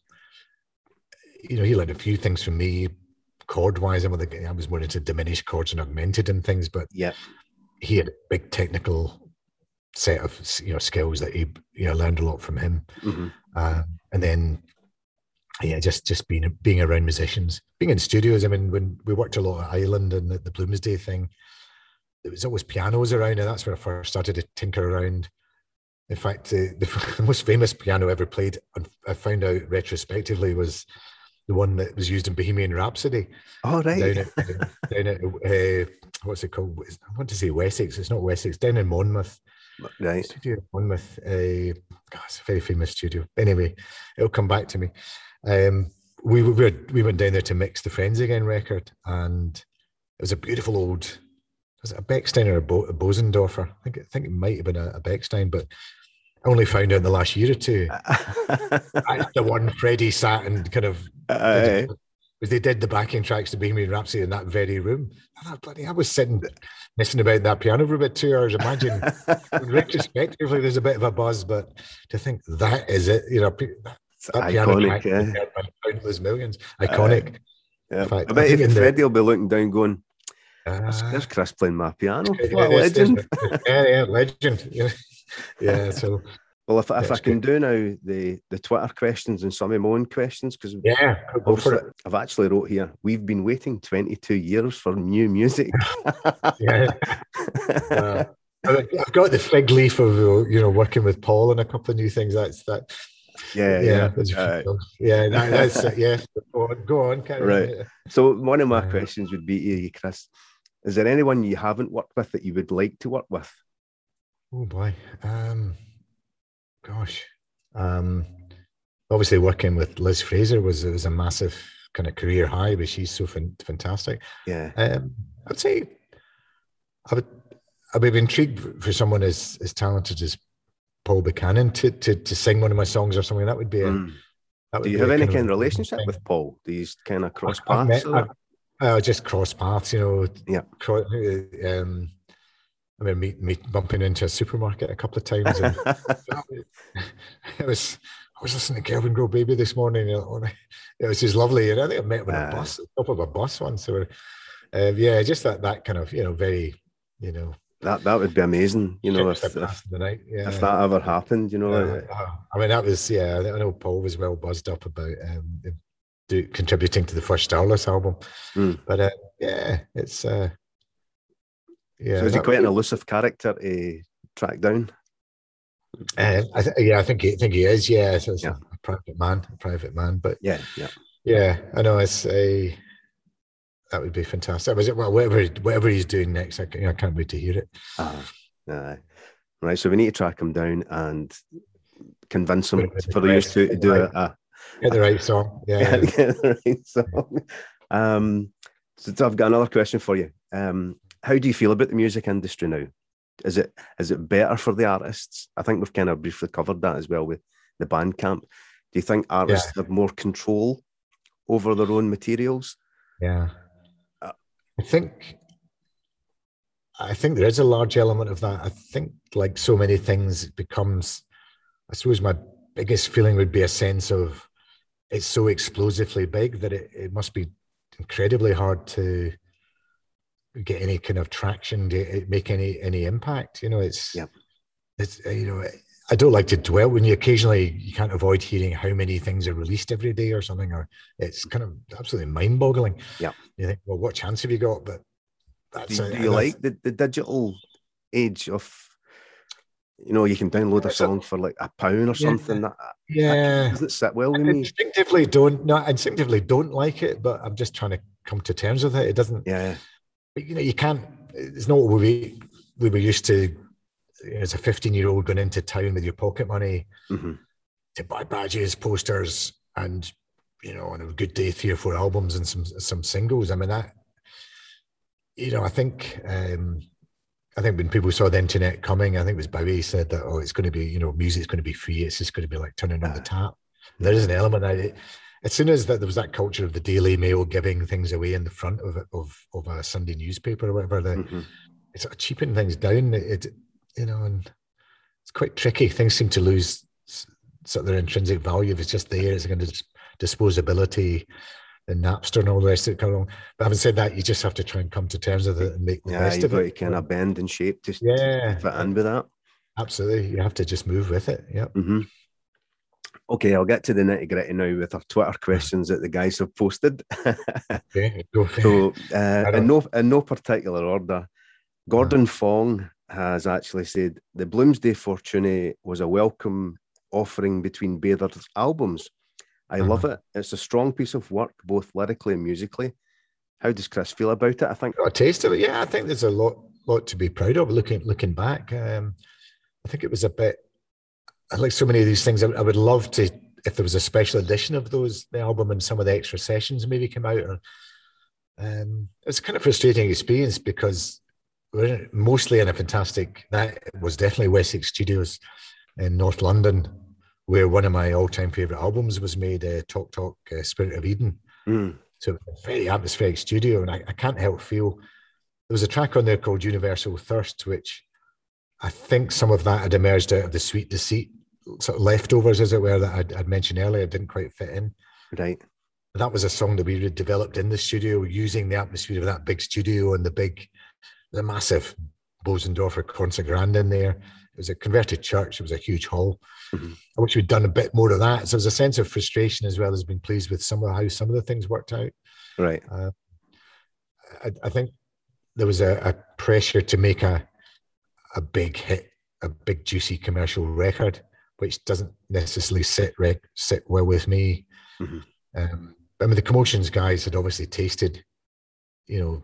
you know, he learned a few things from me. Chord wise, I was more into diminished chords and augmented and things, but yeah, he had a big technical set of you know skills that he you know learned a lot from him. Mm-hmm. Um, and then yeah, just just being being around musicians, being in studios. I mean, when we worked a lot at Island and the, the Bloomsday thing, there was always pianos around, and that's where I first started to tinker around. In fact, the, the most famous piano ever played, I found out retrospectively, was the one that was used in Bohemian Rhapsody. Oh, right. Down at, down at uh, what's it called? I want to say Wessex. It's not Wessex. Down in Monmouth. Right. Studio in Monmouth. Uh, God, it's a very famous studio. Anyway, it'll come back to me. Um, we, we, were, we went down there to mix the Friends Again record, and it was a beautiful old, was it a Bechstein or a, Bo, a Bosendorfer? I think, I think it might have been a, a Bechstein, but I only found out in the last year or two. That's the one Freddie sat and kind of, uh, because they did the backing tracks to Bohemian Rhapsody in that very room. I thought, bloody, I was sitting messing about that piano for about two hours. Imagine, retrospectively, there's a bit of a buzz, but to think that is it, you know, that iconic, piano track, yeah. countless millions, iconic. Uh, yeah. Fact, I bet I if Freddie the, will be looking down, going, uh, "There's Chris playing my piano. It, what it, a legend!" yeah, yeah, legend. Yeah, yeah. So. Well, if, if I can do now the, the Twitter questions and some of my own questions, because yeah, go for it. I've actually wrote here, we've been waiting twenty-two years for new music. yeah. Uh, I've got the fig leaf of, you know, working with Paul on a couple of new things. That's that. Yeah, yeah. Yeah, uh, yeah that, that's it. Yeah. Go on. Go on right. On. So one of my uh, questions would be to you, Chris, is there anyone you haven't worked with that you would like to work with? Oh, boy. Um, Gosh, um, obviously working with Liz Fraser was was a massive kind of career high, but she's so fan- fantastic. Yeah, um, I'd say I would I would be intrigued for someone as as talented as Paul Buchanan to to to sing one of my songs or something. That would be a. Mm. That would Do you be have any kind kind of of relationship thing. with Paul? Do you kind of cross I've paths? met, I've, uh, just cross paths, you know. Yeah. Cross, um, I mean, me, me bumping into a supermarket a couple of times, and it was. I was listening to Kelvin Grow Baby this morning. You know, it was just lovely, and I think I met him on a Uh, bus, top of a bus once. So, uh, yeah, just that that kind of, you know, very, you know, that that would be amazing. You know, if, step if, past the night. Yeah. if that ever happened, you know. Yeah. Uh, I mean, that was, yeah. I know Paul was well buzzed up about um, do, contributing to the first Starless album, Mm. but uh, yeah, it's uh, yeah. So is he that- quite an elusive character to track down? Uh, I th- yeah, I think he, I think he is. Yeah, so it's Yeah. a private man, a private man. But Yeah, yeah. yeah, I know it's a that would be fantastic. Was it well, whatever whatever he's doing next? I, can, I can't wait to hear it. Uh, uh, right, so we need to track him down and convince him Put it in for the the right- used to do a, a Get the right song. Yeah, get the right song. Um, so I've got another question for you. Um, how do you feel about the music industry now? Is it is it better for the artists? I think we've kind of briefly covered that as well with the Bandcamp. Do you think artists have more control over their own materials? yeah. Uh, I think I think there is a large element of that. I think, like so many things, it becomes. I suppose my biggest feeling would be a sense of it's so explosively big that it, it must be incredibly hard to get any kind of traction, to make any any impact. You know, it's Yeah. it's uh, you know, I don't like to dwell when you occasionally you can't avoid hearing how many things are released every day or something, or it's kind of absolutely mind-boggling. Yeah. You think, well, what chance have you got? But that's Do, a- do you that's- like the, the digital age of, you know, you can download a It's a- song for like a pound or Yeah. something? That, Yeah. that doesn't sit well I with me. instinctively don't no, I instinctively don't like it, but I'm just trying to come to terms with it. It doesn't. Yeah, You know, you can't. It's not what we we were used to. You know, as a fifteen-year-old going into town with your pocket money hmm to buy badges, posters, and you know, on a good day, three or four albums and some some singles. I mean that. You know, I think. Um, I think when people saw the internet coming, I think it was Bowie said that, oh, it's going to be, you know, music's going to be free. It's just going to be like turning on the tap. There is an element that it, as soon as that there was that culture of the Daily Mail giving things away in the front of it, of of a Sunday newspaper or whatever, that hmm it sort of cheapened things down. It, it, you know, and it's quite tricky. Things seem to lose s- sort of their intrinsic value if it's just there. It's kind of dis- disposability and Napster and all the rest of it come along. But having said that, you just have to try and come to terms with it and make the Yeah, best you've of got to it. kind of bend and shape to, Yeah. to fit in with that. Absolutely, you have to just move with it. Yeah. hmm Okay, I'll get to the nitty gritty now with our Twitter questions that the guys have posted. Okay. Go. So, uh, I in don't- no in no particular order, Gordon Fong has actually said the Bloomsday Fortune was a welcome offering between Bather's albums. I love it. It's a strong piece of work, both lyrically and musically. How does Chris feel about it? I think. Got a taste of it. Yeah, I think there's a lot, lot to be proud of. Looking, looking back, um, I think it was a bit. I like so many of these things. I, I would love to, if there was a special edition of those, the album and some of the extra sessions maybe come out. Or, um, it's kind of frustrating experience because we're mostly in a fantastic. That was definitely Wessex Studios in North London, where one of my all-time favorite albums was made. Uh, Talk Talk, uh, Spirit of Eden. Mm. So a very atmospheric studio, and I, I can't help feel there was a track on there called Universal Thirst, which I think some of that had emerged out of the Sweet Deceit sort of leftovers, as it were, that I'd, I'd mentioned earlier. Didn't quite fit in. Right. That was a song that we had developed in the studio using the atmosphere of that big studio and the big, the massive Bosendorfer concert grand in there. It was a converted church. It was a huge hall. Mhm. I wish we'd done a bit more of that. So there's a sense of frustration as well as being pleased with some of how some of the things worked out. Right. Uh, I, I think there was a, a pressure to make a a big hit, a big juicy commercial record, which doesn't necessarily sit rec- sit well with me. Mhm. Um, I mean, the Commotions guys had obviously tasted, you know,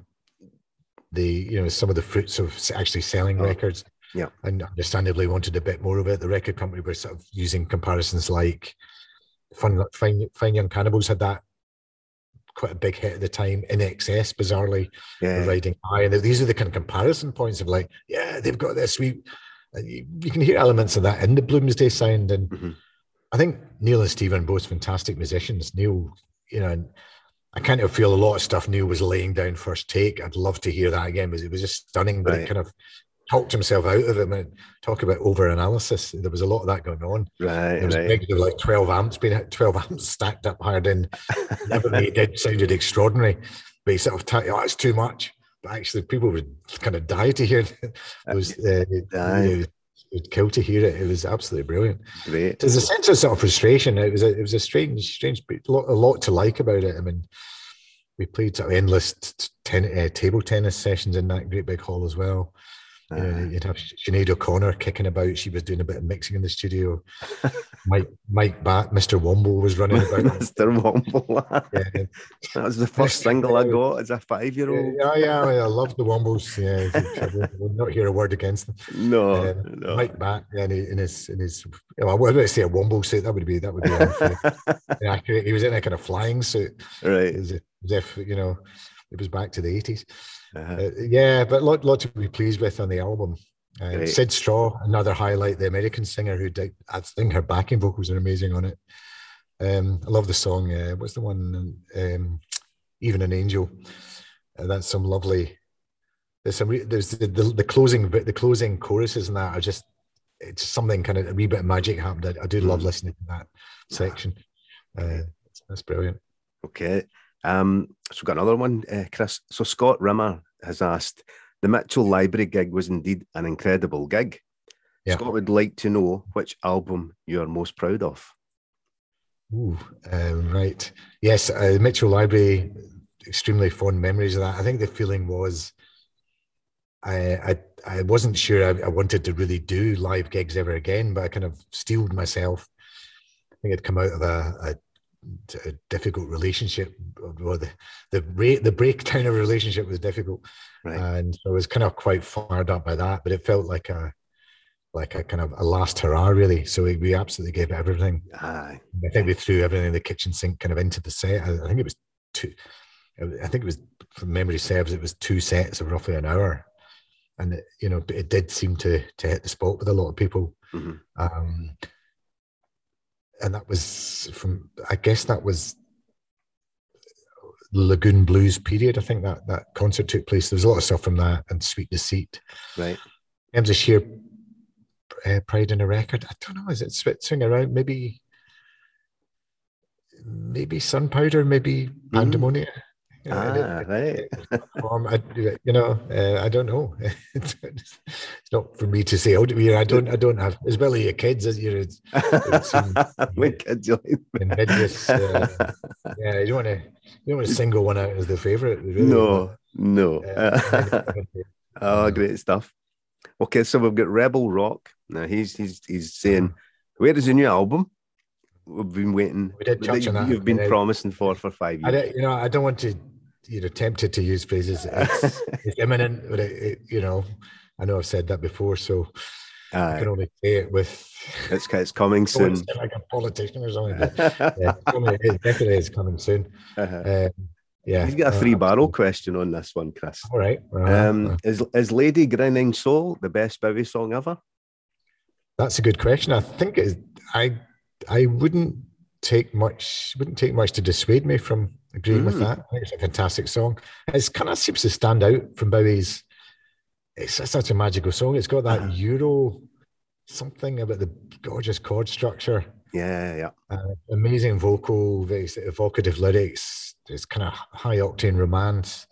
the you know some of the fruits of s- actually selling Oh, records, yeah. and understandably wanted a bit more of it. The record company were sort of using comparisons like Fun, Fine, Fine Young Cannibals had that quite a big hit at the time. In Excess, bizarrely, were Yeah. riding high, and these are the kind of comparison points of like, yeah, they've got this. We, and you, you can hear elements of that in the Bloomsday sound, and Mhm. I think Neil and Steve are both fantastic musicians. Neil, you know, and I kind of feel a lot of stuff Neil was laying down first take. I'd love to hear that again, because it was just stunning, but Right. he kind of talked himself out of it. And talk about over analysis. There was a lot of that going on. Right, There was right. negative like twelve amps being twelve amps stacked up higher than everything he did sounded extraordinary. But he sort of t- oh, it's too much. But actually, people would kind of die to hear it. Was uh, it, Aye. it would kill to hear it. It was absolutely brilliant. Great. There's a sense of sort of frustration. It was a, it was a strange, strange, a lot, a lot to like about it. I mean, we played sort of endless ten, uh, table tennis sessions in that great big hall as well. You know, Uh, you'd have Sinead O'Connor kicking about. She was doing a bit of mixing in the studio. Mike Mike Bat, Mister Womble was running about. Mister Womble. Yeah, That was the first single I got as a five-year-old. yeah, yeah, I love the Wombles. Yeah, I will- I will not hear a word against them. No, Um, no. Mike Bat, yeah, and in his, in his, well, I was going to say a Womble suit. That would be that would be unfair. Inaccurate. He was in a kind of flying suit, Right. as if, as if you know, it was back to the eighties. Uh-huh. Uh, yeah, but lot, lot to be pleased with on the album. Uh, Great. Sid Straw, another highlight, the American singer who did, I think her backing vocals are amazing on it. Um, I love the song. Uh, what's the one? Um, Even an Angel. Uh, that's some lovely. There's some. Re- there's the, the the closing bit, the closing choruses and that are just. It's something kind of a wee bit of magic happened. I, I do love Mm. listening to that section. Uh, that's brilliant. Okay. Um, so we've got another one, uh, Chris. So Scott Rimmer has asked, the Mitchell Library gig was indeed an incredible gig. Yeah. Scott would like to know which album you are most proud of. Ooh, um, right. Yes, uh, Mitchell Library, extremely fond memories of that. I think the feeling was I I, I wasn't sure I, I wanted to really do live gigs ever again, but I kind of steeled myself. I think I'd come out of a, a, a difficult relationship, or the the, rate, the breakdown of a relationship was difficult. Right. And so I was kind of quite fired up by that, but it felt like a like a kind of a last hurrah, really. So we, we absolutely gave it everything. Aye. I think we threw everything in the kitchen sink kind of into the set. I, I think it was two. I think it was, from memory serves, it was two sets of roughly an hour, and it, you know, it did seem to to hit the spot with a lot of people. Mhm. Um, and that was from, I guess that was Lagoon Blues period. I think that that concert took place. There was a lot of stuff from that, and Sweet Deceit. Right. In terms of sheer uh, pride in a record, I don't know. Is it sw- swing around? Maybe, maybe Sunpowder. Maybe Pandemonia. You know, and it- Ah, right. Um, I, you know, uh, I don't know. It's not for me to say. Oh, I don't. I don't have as well as your kids as your My kids like invidious. Uh, yeah, you don't want to. You don't want to single one out as the favourite. Really, No, no. but, uh, Oh, great stuff. Okay, so we've got Rebel Rock. Now he's he's he's saying, where is the new album? We've been waiting. We did touch that on that. You've been Uh, promising for for five I years. don't, you know, I don't want to. You know, tempted to use phrases. It's, it's imminent, but it, it, you know, I know I've said that before, so I Aye, can only say it with. it's it's coming I don't want soon. to sound like a politician or something. But yeah, it's coming, it definitely is coming soon. Uh-huh. Um, yeah, He's got a uh, free barrel absolutely. question on this one, Chris. All right. uh, Um, uh, is is Lady Grinning Soul the best Bowie song ever? that's a good question. I think it is, I I wouldn't take much wouldn't take much to dissuade me from agreeing with Mm. that. I think it's a fantastic song. It kind of seems to stand out from Bowie's. It's such a magical song. It's got that Uh-huh. Euro something about the gorgeous chord structure. Yeah, yeah. Uh, amazing vocal, very evocative lyrics. It's kind of high octane romance.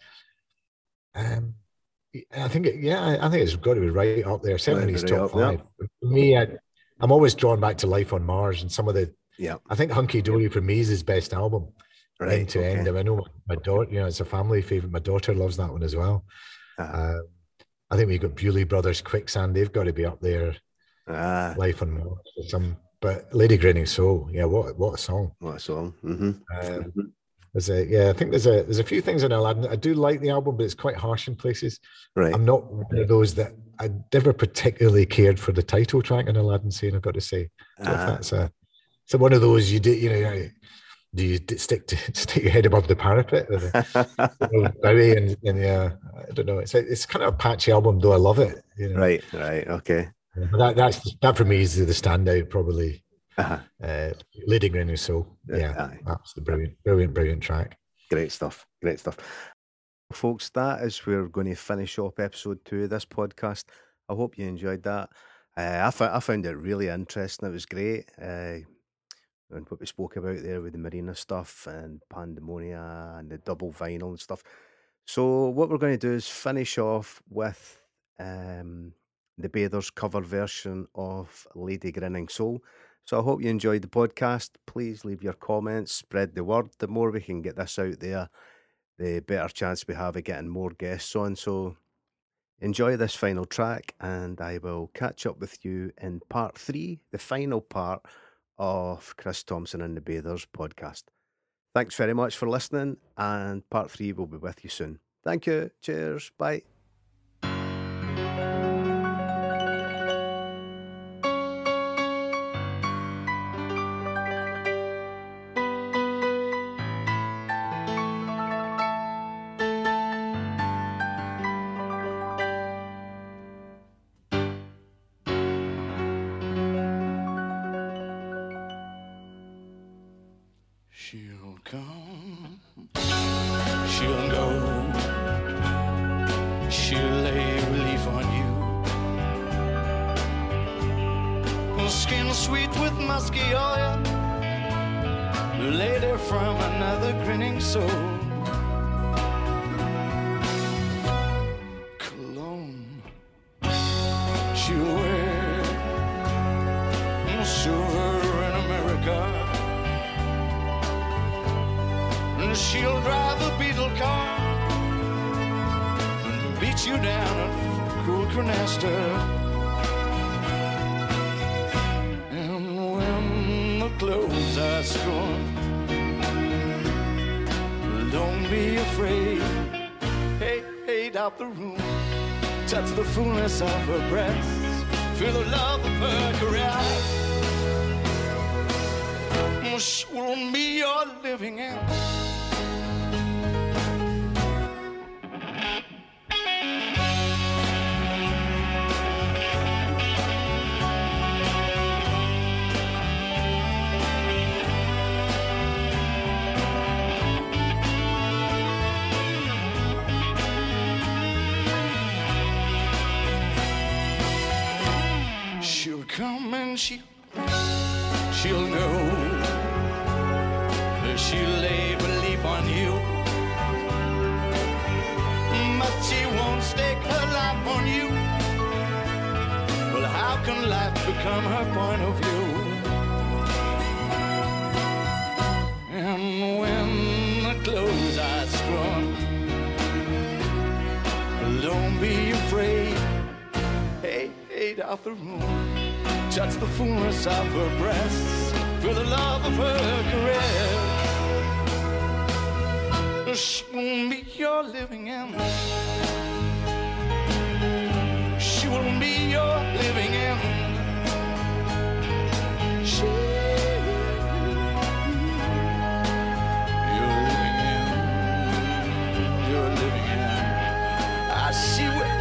Um, I think, it, yeah, I- I think it's got to be right up there. Certainly in his Right top up there. five. For me, I, I'm always drawn back to Life on Mars and some of the. Yeah. I think Hunky Dory for me is his best album, Right. end to end. okay. I know my daughter, you know, it's a family favorite. My daughter loves that one as well. Uh, Um, I think we got Bewley Brothers, Quicksand. They've got to be up there. ah, Life on Mars, or some. But Lady Grinning Soul, yeah, what what a song. what a song. Mm-hmm. Um, There's a yeah, I think there's a there's a few things in Aladdin. I do like the album, but it's quite harsh in places. Right. I'm not one of those that I never particularly cared for the title track in Aladdin Sane, I've got to say. So if Ah. that's a so one of those you do you know do you d- stick to stick your head above the parapet with the, you know, Bowie and, and yeah, I don't know. It's a, it's kind of a patchy album, though I love it. You know, Right, right, okay. but that that's that for me is the standout probably. Uh-huh. Uh, Lady Grinning Soul, yeah, Aye. absolutely brilliant, brilliant, brilliant track. Great stuff. Great stuff. Folks, that is where we're going to finish up episode two of this podcast. I hope you enjoyed that. Uh, I, f- I found it really interesting. It was great. Uh, and what we spoke about there with the Marina stuff and Pandemonia and the double vinyl and stuff. So what we're going to do is finish off with um, the Bathers cover version of Lady Grinning Soul. So I hope you enjoyed the podcast. Please leave your comments, spread the word. The more we can get this out there, the better chance we have of getting more guests on. So enjoy this final track, and I will catch up with you in part three, the final part of Chris Thompson and the Bathers podcast. Thanks very much for listening, and part three will be with you soon. Thank you. Cheers. Bye. She'll come, she'll go, she'll lay relief on you. Skin sweet with musky oil, the lady from another grinning soul. Cologne, she'll wear silver in America. She'll drive a Beetle car and beat you down at Cool Canasta. And when the clothes are scorned, don't be afraid. Hey, hey, out the room, touch the fullness of her breasts, feel the love of her caress. She will be your living end. She'll come and she, she'll know. She'll lay belief on you, but she won't stake her life on you. Well, how can life become her point of view? And when the clothes are strung, don't be afraid. Hey, hey, out the room, touch the fullness of her breasts, feel the love of her caress. She won't be your living end. She will be your living end. She will be your living end. Your living end. I see what.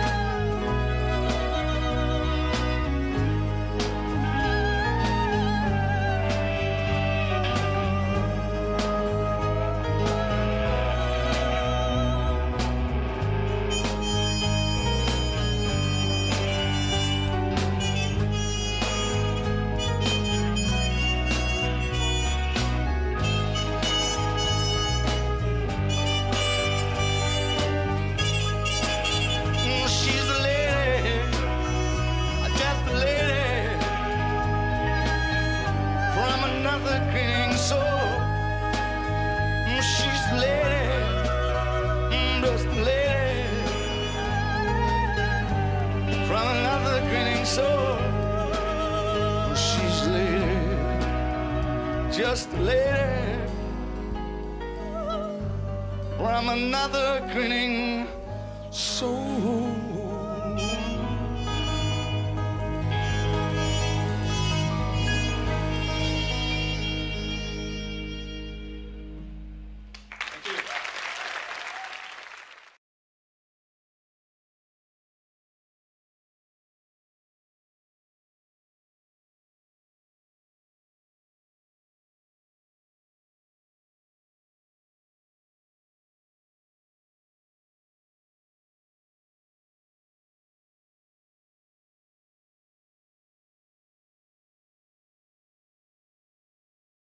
Just a lady from another grinning soul.